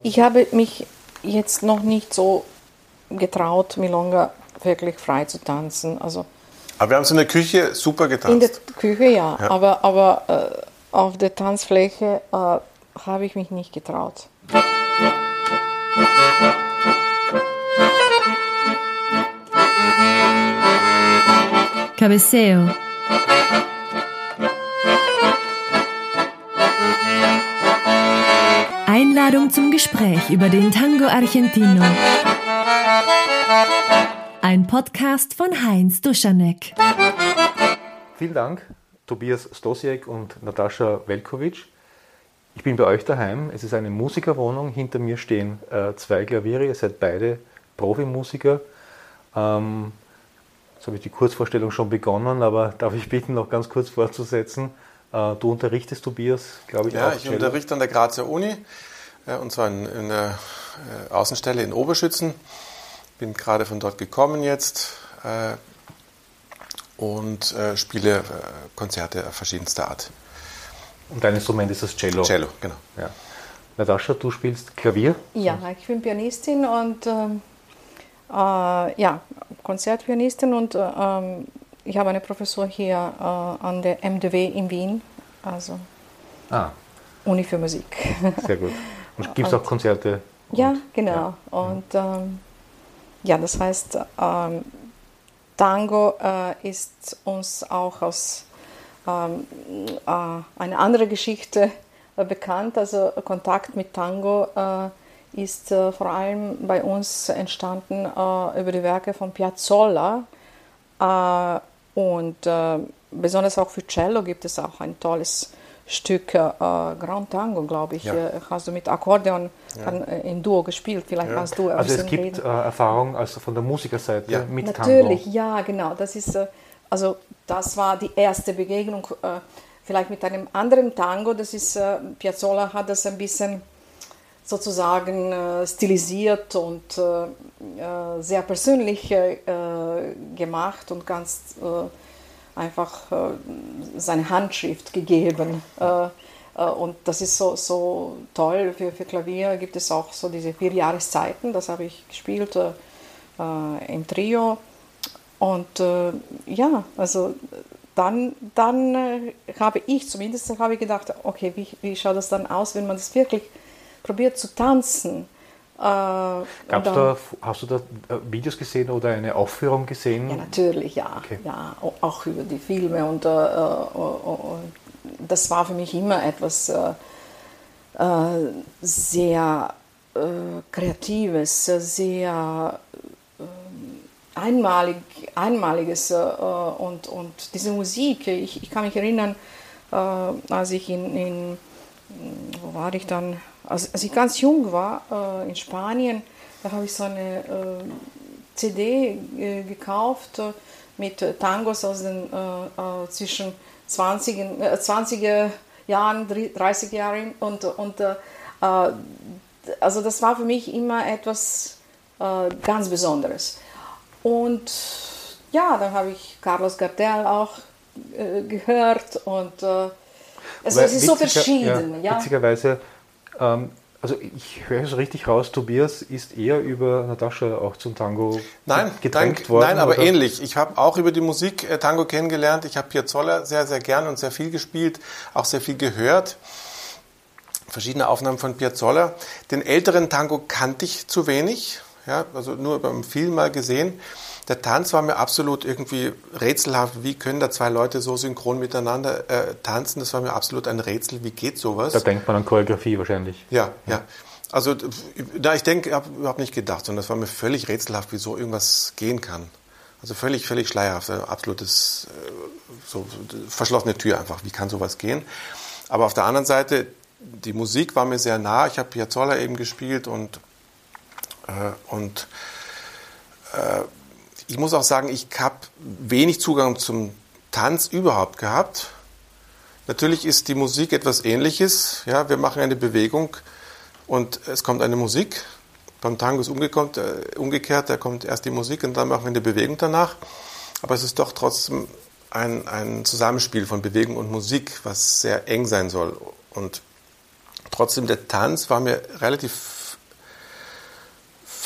Ich habe mich jetzt noch nicht so getraut, Milonga wirklich frei zu tanzen. Also Aber wir haben es in der Küche super getanzt. in der Küche ja. Aber auf der Tanzfläche habe ich mich nicht getraut. Cabeceo. Einladung zum Gespräch über den Tango Argentino. Ein Podcast von Heinz Duschanek. Vielen Dank, Tobias Stosiek und Natascha Velkovic. Ich bin bei euch daheim. Es ist eine Musikerwohnung. Hinter mir stehen zwei Klaviere. Ihr seid beide Profimusiker. Jetzt habe ich die Kurzvorstellung schon begonnen, aber darf ich bitten, noch ganz kurz fortzusetzen? Du unterrichtest, Tobias, glaube ich, auch. Ja, ich unterrichte an der Grazer Uni, und zwar in der Außenstelle in Oberschützen. Bin gerade von dort gekommen jetzt und spiele Konzerte verschiedenster Art. Und dein Instrument ist das Cello? Cello, genau. Ja. Natascha, du spielst Klavier? Ja, ich bin Pianistin und Konzertpianistin und ich habe eine Professur hier an der MDW in Wien, also Uni für Musik. Sehr gut. Und gibt es auch Konzerte? Ja, genau. Ja. Und das heißt, Tango ist uns auch aus einer anderen Geschichte bekannt. Also Kontakt mit Tango ist vor allem bei uns entstanden über die Werke von Piazzolla. Und besonders auch für Cello gibt es auch ein tolles Stück Grand Tango, glaube ich. Ja. Hast du mit Akkordeon in Duo gespielt? Vielleicht kannst du also es gibt Erfahrung also von der Musikerseite mit natürlich, Tango? Natürlich, ja, genau. Das ist, das war die erste Begegnung, vielleicht mit einem anderen Tango. Das ist, Piazzolla hat das ein bisschen sozusagen stilisiert und sehr persönlich gemacht und ganz einfach seine Handschrift gegeben. Und das ist so toll. Für Klavier gibt es auch so diese 4 Jahreszeiten. Das habe ich gespielt im Trio. Und also dann habe ich zumindest gedacht, okay, wie schaut das dann aus, wenn man das wirklich probiert zu tanzen? Hast du da Videos gesehen oder eine Aufführung gesehen? Ja, natürlich, ja. Okay. Ja, auch über die Filme. Und das war für mich immer etwas sehr Kreatives, sehr Einmaliges. Und diese Musik, ich kann mich erinnern, als ich wo war ich dann? Als ich ganz jung war, in Spanien, da habe ich so eine CD gekauft mit Tangos aus den zwischen 20er Jahren, 30 Jahren also das war für mich immer etwas ganz Besonderes. Und ja, dann habe ich Carlos Gardel auch gehört und es ist so verschieden. Ja, witzigerweise, also ich höre es richtig raus, Tobias ist eher über Natascha auch zum Tango gedrängt worden. Nein, aber oder? Ähnlich. Ich habe auch über die Musik Tango kennengelernt. Ich habe Piazzolla sehr, sehr gern und sehr viel gespielt, auch sehr viel gehört. Verschiedene Aufnahmen von Piazzolla. Den älteren Tango kannte ich zu wenig, ja, also nur beim Film mal gesehen. Der Tanz war mir absolut irgendwie rätselhaft. Wie können da zwei Leute so synchron miteinander tanzen? Das war mir absolut ein Rätsel. Wie geht sowas? Da denkt man an Choreografie wahrscheinlich. Ja. Also ich denke, ich habe überhaupt nicht gedacht, sondern das war mir völlig rätselhaft, wie so irgendwas gehen kann. Also völlig schleierhaft, absolutes so verschlossene Tür einfach. Wie kann sowas gehen? Aber auf der anderen Seite, die Musik war mir sehr nah. Ich habe Piazzolla eben gespielt und ich muss auch sagen, ich habe wenig Zugang zum Tanz überhaupt gehabt. Natürlich ist die Musik etwas Ähnliches. Ja, wir machen eine Bewegung und es kommt eine Musik. Beim Tango ist umgekehrt, da kommt erst die Musik und dann machen wir eine Bewegung danach. Aber es ist doch trotzdem ein Zusammenspiel von Bewegung und Musik, was sehr eng sein soll. Und trotzdem, der Tanz war mir relativ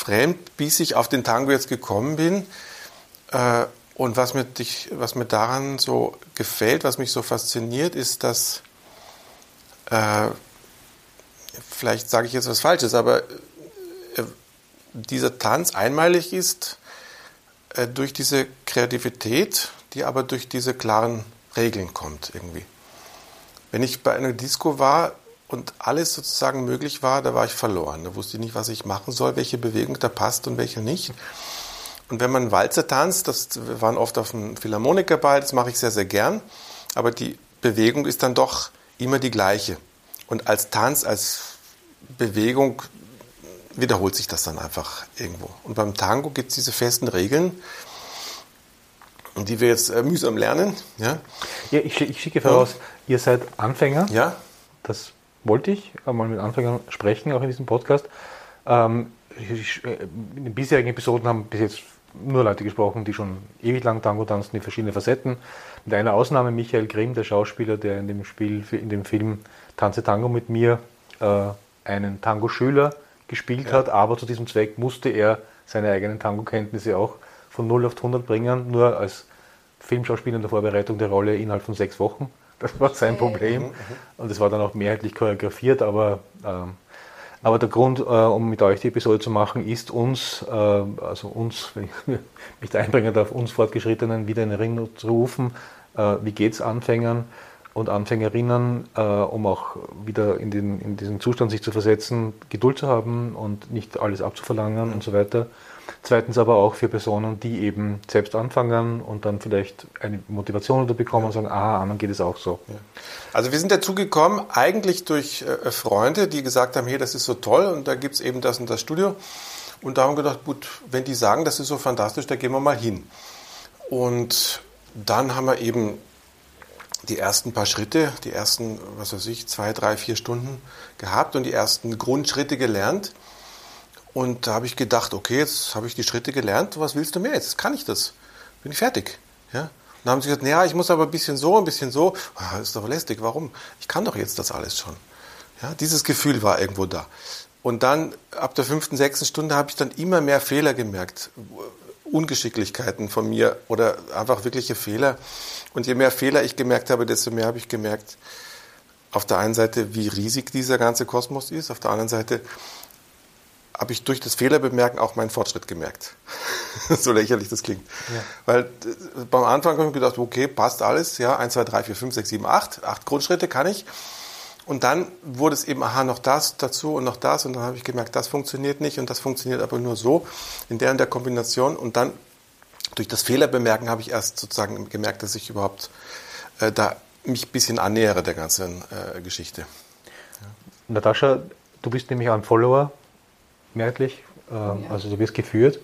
fremd, bis ich auf den Tango jetzt gekommen bin. Und was mir daran so gefällt, was mich so fasziniert, ist, dass, vielleicht sage ich jetzt was Falsches, aber dieser Tanz einmalig ist durch diese Kreativität, die aber durch diese klaren Regeln kommt irgendwie. Wenn ich bei einer Disco war und alles sozusagen möglich war, da war ich verloren. Da wusste ich nicht, was ich machen soll, welche Bewegung da passt und welche nicht. Und wenn man Walzer tanzt, wir waren oft auf einem Philharmonikerball, das mache ich sehr, sehr gern, aber die Bewegung ist dann doch immer die gleiche. Und als Tanz, als Bewegung wiederholt sich das dann einfach irgendwo. Und beim Tango gibt es diese festen Regeln, die wir jetzt mühsam lernen. Ja, ja ich schicke voraus, ihr seid Anfänger. Ja. Das wollte ich mal mit Anfängern sprechen, auch in diesem Podcast. In den bisherigen Episoden haben bis jetzt nur Leute gesprochen, die schon ewig lang Tango tanzen, die verschiedene Facetten. Mit einer Ausnahme Michael Grimm, der Schauspieler, der in dem Film Tanze Tango mit mir einen Tango-Schüler gespielt hat, aber zu diesem Zweck musste er seine eigenen Tango-Kenntnisse auch von 0 auf 100 bringen, nur als Filmschauspieler in der Vorbereitung der Rolle innerhalb von 6 Wochen. Das war sein Problem. Und es war dann auch mehrheitlich choreografiert, aber der Grund, um mit euch die Episode zu machen, ist wenn ich mich da einbringen darf, uns Fortgeschrittenen wieder in Erinnerung zu rufen, wie geht es Anfängern und Anfängerinnen, um auch wieder in diesen Zustand sich zu versetzen, Geduld zu haben und nicht alles abzuverlangen und so weiter. Zweitens aber auch für Personen, die eben selbst anfangen und dann vielleicht eine Motivation oder bekommen und sagen, anderen geht es auch so. Ja. Also wir sind dazu gekommen, eigentlich durch Freunde, die gesagt haben, hey, das ist so toll und da gibt es eben das und das Studio. Und da haben wir gedacht, gut, wenn die sagen, das ist so fantastisch, da gehen wir mal hin. Und dann haben wir eben die ersten paar Schritte, die ersten, 2, 3, 4 Stunden gehabt und die ersten Grundschritte gelernt. Und da habe ich gedacht, okay, jetzt habe ich die Schritte gelernt, was willst du mehr? Jetzt kann ich das. Bin ich fertig. Ja? Und dann haben sie gesagt, naja, ich muss aber ein bisschen so. Das ist doch lästig, warum? Ich kann doch jetzt das alles schon. Ja? Dieses Gefühl war irgendwo da. Und dann, ab der 5., 6. Stunde, habe ich dann immer mehr Fehler gemerkt. Ungeschicklichkeiten von mir oder einfach wirkliche Fehler. Und je mehr Fehler ich gemerkt habe, desto mehr habe ich gemerkt, auf der einen Seite, wie riesig dieser ganze Kosmos ist, auf der anderen Seite habe ich durch das Fehlerbemerken auch meinen Fortschritt gemerkt. So lächerlich das klingt. Ja. Weil beim Anfang habe ich gedacht, okay, passt alles, ja, 1, 2, 3, 4, 5, 6, 7, 8 Grundschritte kann ich. Und dann wurde es eben, noch das dazu und noch das. Und dann habe ich gemerkt, das funktioniert nicht und das funktioniert aber nur so, in der und der Kombination. Und dann durch das Fehlerbemerken habe ich erst sozusagen gemerkt, dass ich überhaupt da mich ein bisschen annähere der ganzen Geschichte. Ja. Natascha, du bist nämlich ein Follower, mehrheitlich, also du wirst geführt.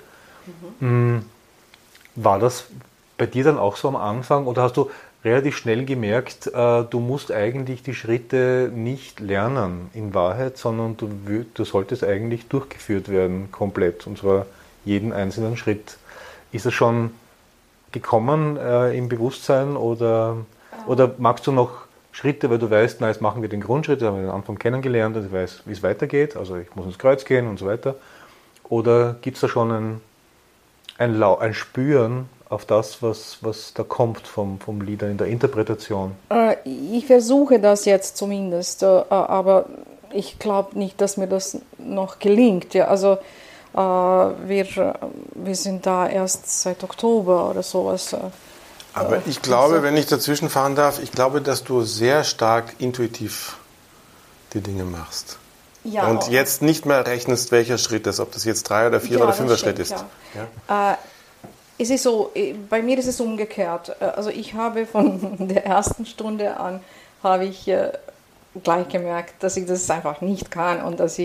War das bei dir dann auch so am Anfang oder hast du relativ schnell gemerkt, du musst eigentlich die Schritte nicht lernen in Wahrheit, sondern du solltest eigentlich durchgeführt werden komplett und zwar jeden einzelnen Schritt. Ist das schon gekommen im Bewusstsein oder magst du noch Schritte, weil du weißt, jetzt machen wir den Grundschritt, da haben wir den Anfang kennengelernt und ich weiß, wie es weitergeht, also ich muss ins Kreuz gehen und so weiter. Oder gibt es da schon ein Spüren auf das, was da kommt vom Lieder in der Interpretation? Ich versuche das jetzt zumindest, aber ich glaube nicht, dass mir das noch gelingt. Ja, also wir sind da erst seit Oktober oder sowas. Aber ich glaube, wenn ich dazwischen fahren darf, ich glaube, dass du sehr stark intuitiv die Dinge machst. Ja, und jetzt nicht mehr rechnest, welcher Schritt ist, ob das jetzt 3 oder 4 oder 5er Schritt ist. Ja. Es ist so, bei mir ist es umgekehrt. Also ich habe von der ersten Stunde an, habe ich gleich gemerkt, dass ich das einfach nicht kann und dass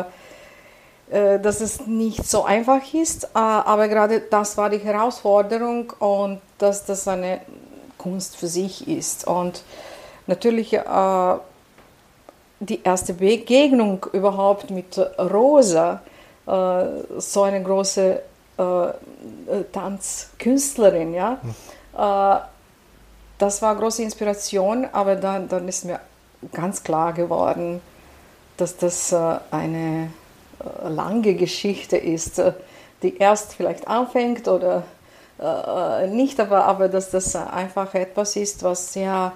es nicht so einfach ist, aber gerade das war die Herausforderung und dass das eine Kunst für sich ist. Und natürlich die erste Begegnung überhaupt mit Rosa, so eine große Tanzkünstlerin, ja, das war große Inspiration, aber dann ist mir ganz klar geworden, dass das eine lange Geschichte ist, die erst vielleicht anfängt oder nicht, aber dass das einfach etwas ist, was sehr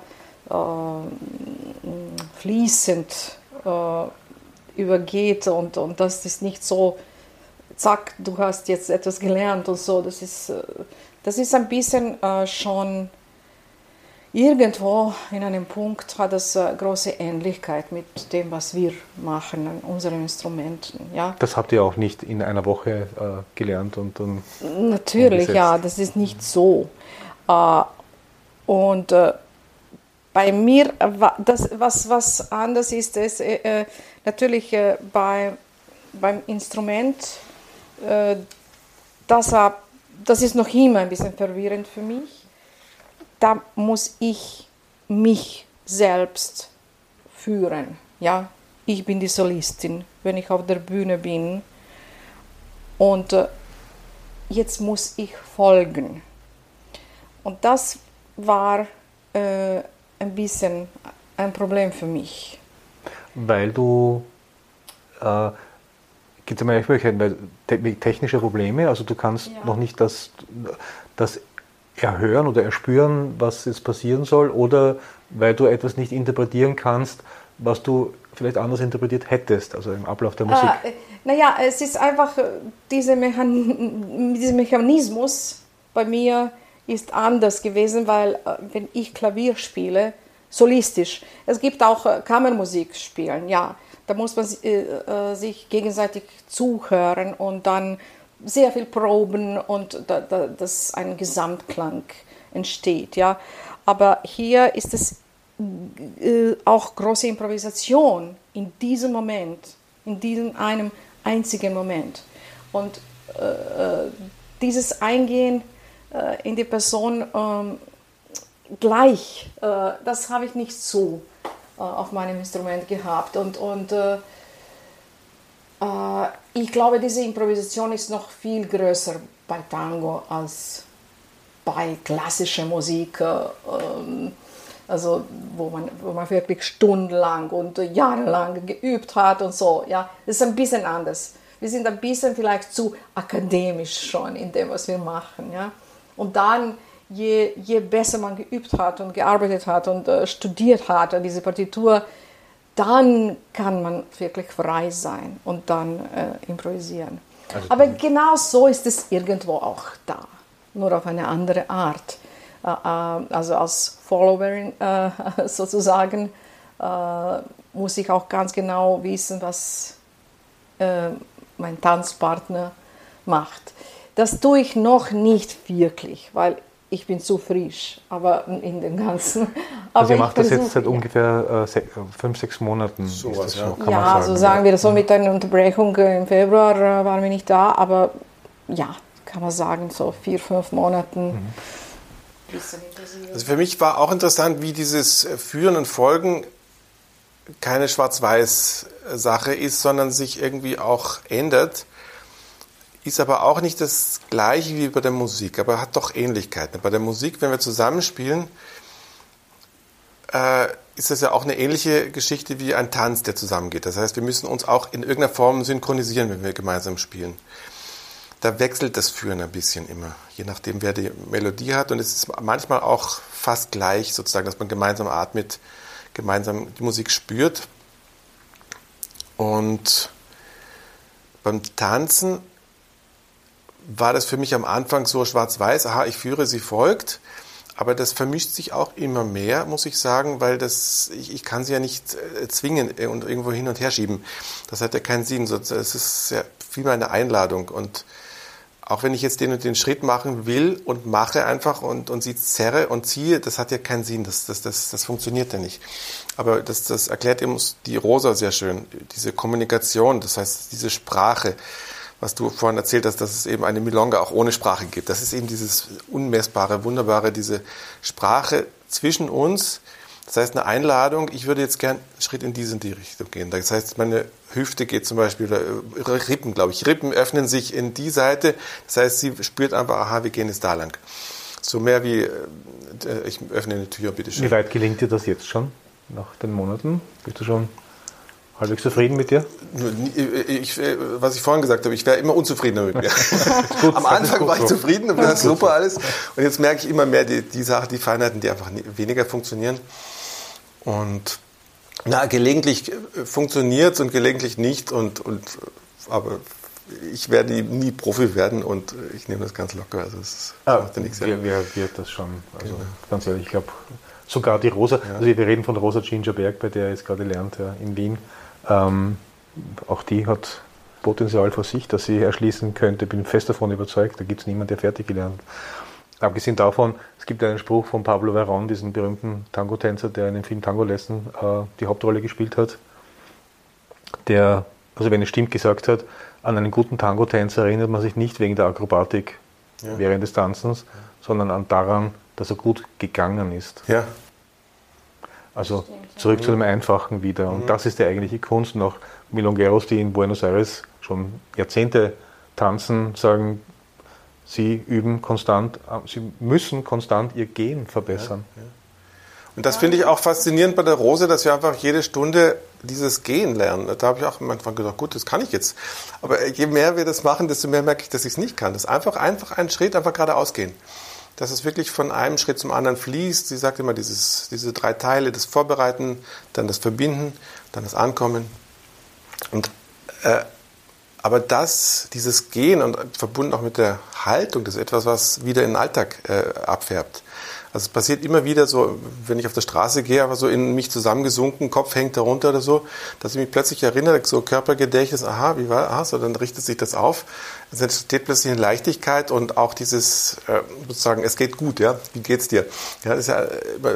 fließend übergeht und das ist nicht so, zack, du hast jetzt etwas gelernt und so. Das ist ein bisschen schon irgendwo in einem Punkt hat das große Ähnlichkeit mit dem, was wir machen an unseren Instrumenten. Ja? Das habt ihr auch nicht in einer Woche gelernt und dann natürlich, ja, das ist nicht so. Und bei mir, das, was anders ist, ist natürlich beim Instrument, das ist noch immer ein bisschen verwirrend für mich. Da muss ich mich selbst führen. Ja? Ich bin die Solistin, wenn ich auf der Bühne bin. Und jetzt muss ich folgen. Und das war ein bisschen ein Problem für mich. Weil du, gibt es eine Möglichkeit, weil technische Probleme, also du kannst noch nicht das erhören oder erspüren, was jetzt passieren soll, oder weil du etwas nicht interpretieren kannst, was du vielleicht anders interpretiert hättest, also im Ablauf der Musik? Naja, es ist einfach, dieser Mechanismus bei mir ist anders gewesen, weil wenn ich Klavier spiele, solistisch, es gibt auch Kammermusik spielen, ja, da muss man sich gegenseitig zuhören und dann sehr viel proben und dass ein Gesamtklang entsteht, ja. Aber hier ist es auch große Improvisation in diesem Moment, in diesem einem einzigen Moment. Und dieses Eingehen in die Person gleich, das habe ich nicht so auf meinem Instrument gehabt. Und ich glaube, diese Improvisation ist noch viel größer bei Tango als bei klassischer Musik, also wo man wirklich stundenlang und jahrelang geübt hat und so. Ja, das ist ein bisschen anders. Wir sind ein bisschen vielleicht zu akademisch schon in dem, was wir machen. Ja? Und dann, je besser man geübt hat und gearbeitet hat und studiert hat an diese Partitur, dann kann man wirklich frei sein und dann improvisieren. Also, aber genau so ist es irgendwo auch da, nur auf eine andere Art. Also als Followerin sozusagen muss ich auch ganz genau wissen, was mein Tanzpartner macht. Das tue ich noch nicht wirklich, weil ich bin zu frisch, aber in dem Ganzen. Also ihr macht das jetzt seit ungefähr 5-6 Monaten. So was, ja. Ja, so sagen wir das so mit einer Unterbrechung. Im Februar waren wir nicht da, aber ja, kann man sagen, so 4-5 Monaten. Also für mich war auch interessant, wie dieses Führen und Folgen keine Schwarz-Weiß-Sache ist, sondern sich irgendwie auch ändert. Ist aber auch nicht das Gleiche wie bei der Musik, aber hat doch Ähnlichkeiten. Bei der Musik, wenn wir zusammenspielen, ist das ja auch eine ähnliche Geschichte wie ein Tanz, der zusammengeht. Das heißt, wir müssen uns auch in irgendeiner Form synchronisieren, wenn wir gemeinsam spielen. Da wechselt das Führen ein bisschen immer, je nachdem, wer die Melodie hat. Und es ist manchmal auch fast gleich, sozusagen, dass man gemeinsam atmet, gemeinsam die Musik spürt. Und beim Tanzen war das für mich am Anfang so schwarz-weiß, aha, ich führe, sie folgt. Aber das vermischt sich auch immer mehr, muss ich sagen, weil ich kann sie ja nicht zwingen und irgendwo hin und her schieben. Das hat ja keinen Sinn. Es ist ja vielmehr eine Einladung. Und auch wenn ich jetzt den und den Schritt machen will und mache einfach und sie zerre und ziehe, das hat ja keinen Sinn. Das funktioniert ja nicht. Aber das erklärt eben die Rosa sehr schön. Diese Kommunikation, das heißt diese Sprache, was du vorhin erzählt hast, dass es eben eine Milonga auch ohne Sprache gibt. Das ist eben dieses unmessbare, wunderbare, diese Sprache zwischen uns. Das heißt, eine Einladung, ich würde jetzt gern einen Schritt in die Richtung gehen. Das heißt, meine Hüfte geht zum Beispiel, oder Rippen, glaube ich. Rippen öffnen sich in die Seite. Das heißt, sie spürt einfach, aha, wir gehen jetzt da lang. So mehr wie, ich öffne eine Tür, bitteschön. Wie weit gelingt dir das jetzt schon, nach den Monaten? Bist du schon Halbwegs zufrieden mit dir? Was ich vorhin gesagt habe, ich wäre immer unzufriedener mit mir. Am Anfang war ich zufrieden, und das super alles. Und jetzt merke ich immer mehr die Sachen, die Feinheiten, die einfach weniger funktionieren. Und gelegentlich funktioniert es und gelegentlich nicht. Aber ich werde nie Profi werden und ich nehme das ganz locker. Also das macht ja nichts. Wer wird das schon? Also ganz ehrlich, ich glaube, sogar die Rosa, also wir reden von Rosa Gingerberg, bei der er jetzt gerade lernt in Wien. Auch die hat Potenzial vor sich, dass sie erschließen könnte. Bin fest davon überzeugt, da gibt es niemanden, der fertig gelernt. Abgesehen davon, es gibt einen Spruch von Pablo Verón, diesen berühmten Tango-Tänzer, der in dem Film Tango Lesson die Hauptrolle gespielt hat, der, also wenn es stimmt, gesagt hat, an einen guten Tango-Tänzer erinnert man sich nicht wegen der Akrobatik während des Tanzens, sondern daran, dass er gut gegangen ist. Ja. Also zurück zu dem Einfachen wieder. Und das ist die eigentliche Kunst. Und auch Milongueros, die in Buenos Aires schon Jahrzehnte tanzen, sagen, sie üben konstant, sie müssen konstant ihr Gehen verbessern. Ja. Und das finde ich auch faszinierend bei der Rose, dass wir einfach jede Stunde dieses Gehen lernen. Da habe ich auch manchmal gedacht, gut, das kann ich jetzt. Aber je mehr wir das machen, desto mehr merke ich, dass ich es nicht kann. Das einfach einen Schritt einfach geradeaus gehen. Dass es wirklich von einem Schritt zum anderen fließt. Sie sagt immer, diese 3 Teile, das Vorbereiten, dann das Verbinden, dann das Ankommen. Und, aber dieses Gehen und verbunden auch mit der Haltung, das ist etwas, was wieder in den Alltag abfärbt. Also es passiert immer wieder so, wenn ich auf der Straße gehe, aber so in mich zusammengesunken, Kopf hängt darunter oder so, dass ich mich plötzlich erinnere, so Körpergedächtnis, wie war das? So, dann richtet sich das auf. Es entsteht plötzlich eine Leichtigkeit und auch dieses, sozusagen, es geht gut, ja, wie geht's dir? Ja, das ist ja,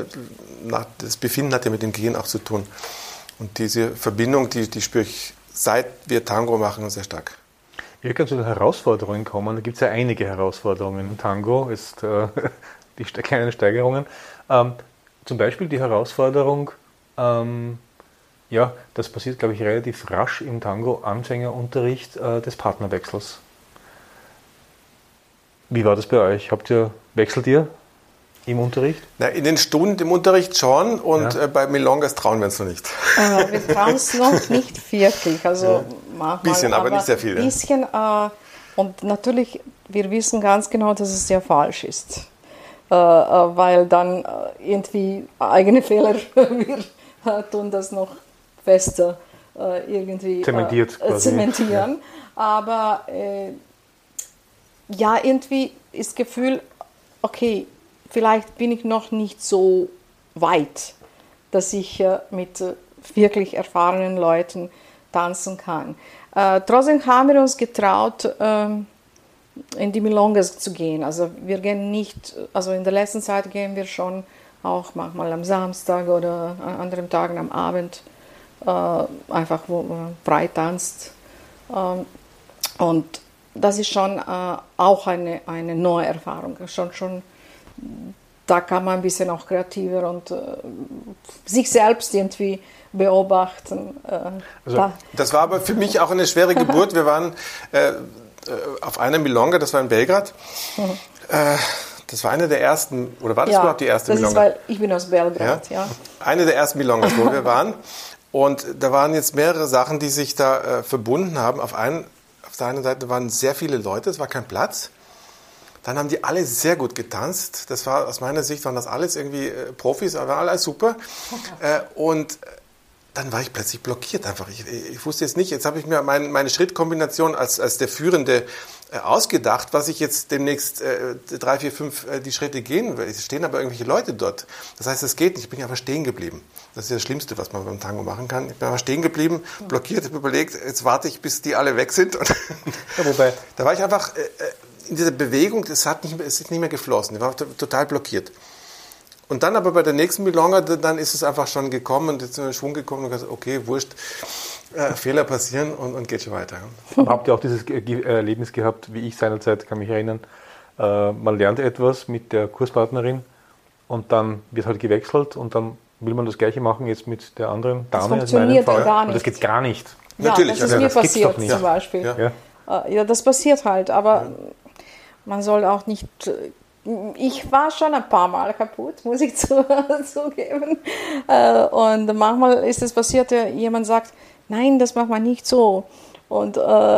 das Befinden hat ja mit dem Gehen auch zu tun. Und diese Verbindung, die spüre ich, seit wir Tango machen, sehr stark. Wir können zu den Herausforderungen kommen. Da gibt es ja einige Herausforderungen. Im Tango ist die kleinen Steigerungen. Zum Beispiel die Herausforderung, das passiert, glaube ich, relativ rasch im Tango-Anfängerunterricht des Partnerwechsels. Wie war das bei euch? Wechselt ihr im Unterricht? Na, in den Stunden im Unterricht schon und bei Milongas trauen wir uns noch nicht. Wir trauen es noch nicht wirklich. Also manchmal, bisschen, aber nicht sehr viel. Ein bisschen. Und natürlich, wir wissen ganz genau, dass es sehr falsch ist. Weil dann irgendwie eigene Fehler, wir tun das noch fester irgendwie zementieren. Aber irgendwie ist das Gefühl, okay, vielleicht bin ich noch nicht so weit, dass ich mit wirklich erfahrenen Leuten tanzen kann. Trotzdem haben wir uns getraut, in die Milongas zu gehen. Also wir gehen nicht, also in der letzten Zeit gehen wir schon auch manchmal am Samstag oder an anderen Tagen am Abend, einfach wo man frei tanzt. Und das ist schon auch eine neue Erfahrung. Schon, da kann man ein bisschen auch kreativer und sich selbst irgendwie beobachten. Das war aber für mich auch eine schwere Geburt. Wir waren auf einer Milonga, das war in Belgrad. Das war eine der ersten, oder war das überhaupt die erste Milonga? Das ist, weil ich bin aus Belgrad, ja. Eine der ersten Milongas, wo wir waren. Und da waren jetzt mehrere Sachen, die sich da verbunden haben. Auf der einen Seite waren sehr viele Leute, es war kein Platz. Dann haben die alle sehr gut getanzt. Das war, aus meiner Sicht waren das alles irgendwie Profis, aber alles super. Und dann war ich plötzlich blockiert einfach. Ich wusste jetzt nicht, jetzt habe ich mir meine Schrittkombination als der Führende ausgedacht, was ich jetzt demnächst 3, 4, 5 die Schritte gehen will. Es stehen aber irgendwelche Leute dort. Das heißt, es geht nicht. Ich bin aber stehen geblieben. Das ist das Schlimmste, was man beim Tango machen kann. Ich bin aber stehen geblieben, blockiert, habe überlegt, jetzt warte ich, bis die alle weg sind. Und wobei, da war ich einfach in dieser Bewegung, es ist nicht mehr geflossen. Ich war total blockiert. Und dann aber bei der nächsten Milonga, dann ist es einfach schon gekommen und jetzt in den Schwung gekommen und gesagt, okay, wurscht, Fehler passieren und geht schon weiter. Habt ihr auch dieses Erlebnis gehabt, wie ich seinerzeit, kann mich erinnern, man lernt etwas mit der Kurspartnerin und dann wird halt gewechselt und dann will man das Gleiche machen jetzt mit der anderen Dame. Das funktioniert Fall. gar nicht. Und das geht gar nicht. Ja, natürlich. Das ist mir passiert nicht. zum Beispiel. Ja. Ja, das passiert halt, aber man soll auch nicht... Ich war schon ein paar Mal kaputt, muss ich zugeben. Und manchmal ist es passiert, jemand sagt, nein, das macht man nicht so. Und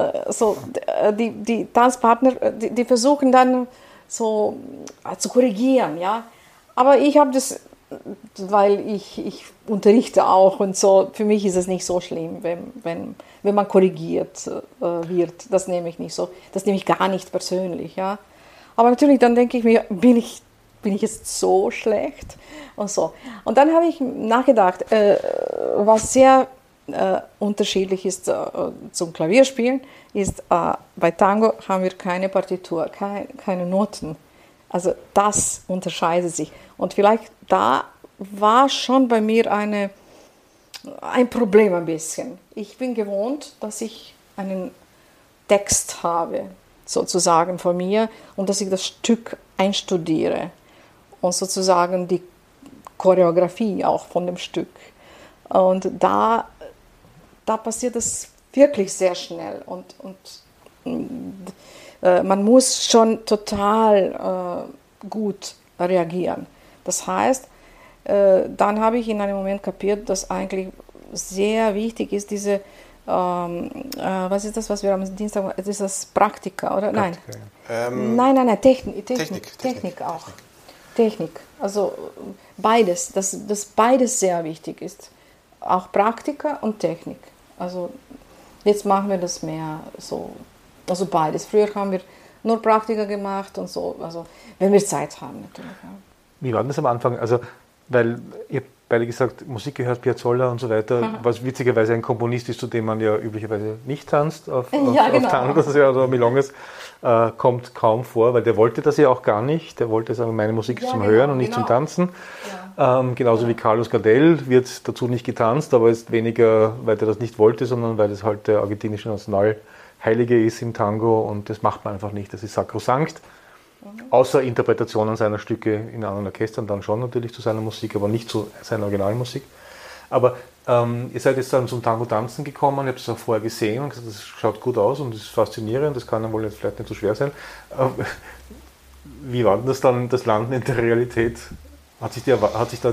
die Tanzpartner, die versuchen dann so zu korrigieren, ja. Aber ich habe das, weil ich unterrichte auch und so, für mich ist es nicht so schlimm, wenn man korrigiert wird. Das nehme ich nicht so, das nehme ich gar nicht persönlich, ja. Aber natürlich, dann denke ich mir, bin ich jetzt so schlecht und so. Und dann habe ich nachgedacht, was sehr unterschiedlich ist zum Klavierspielen, ist, bei Tango haben wir keine Partitur, keine Noten. Also das unterscheidet sich. Und vielleicht da war schon bei mir ein Problem ein bisschen. Ich bin gewohnt, dass ich einen Text habe, sozusagen von mir, und dass ich das Stück einstudiere und sozusagen die Choreografie auch von dem Stück. Und da passiert es wirklich sehr schnell und man muss schon total gut reagieren. Das heißt, dann habe ich in einem Moment kapiert, dass eigentlich sehr wichtig ist, diese, was ist das, was wir am Dienstag, ist das Praktika, oder? Praktika, Nein. Nein, Technik auch. Technik, also beides, dass beides sehr wichtig ist. Auch Praktika und Technik. Also jetzt machen wir das mehr so, also beides. Früher haben wir nur Praktika gemacht und so, also wenn wir Zeit haben natürlich. Ja. Wie war denn das am Anfang? Also, weil ihr habt beide gesagt, Musik gehört Piazzolla und so weiter, was witzigerweise ein Komponist ist, zu dem man ja üblicherweise nicht tanzt auf Tango, das ist ja oder Milongas, kommt kaum vor, weil der wollte das ja auch gar nicht. Der wollte sagen, meine Musik ist zum Hören und nicht zum Tanzen. Ja. Genauso wie Carlos Gardel wird dazu nicht getanzt, aber ist weniger, weil er das nicht wollte, sondern weil das halt der argentinische Nationalheilige ist im Tango und das macht man einfach nicht. Das ist sakrosankt. Außer Interpretationen seiner Stücke in anderen Orchestern, dann schon natürlich zu seiner Musik, aber nicht zu seiner Originalmusik. Aber ihr seid jetzt dann zum Tango-Tanzen gekommen, ihr habt es auch vorher gesehen und gesagt, das schaut gut aus und das ist faszinierend, das kann dann wohl jetzt vielleicht nicht so schwer sein. Wie war denn das dann, das Landen in der Realität? Hat sich da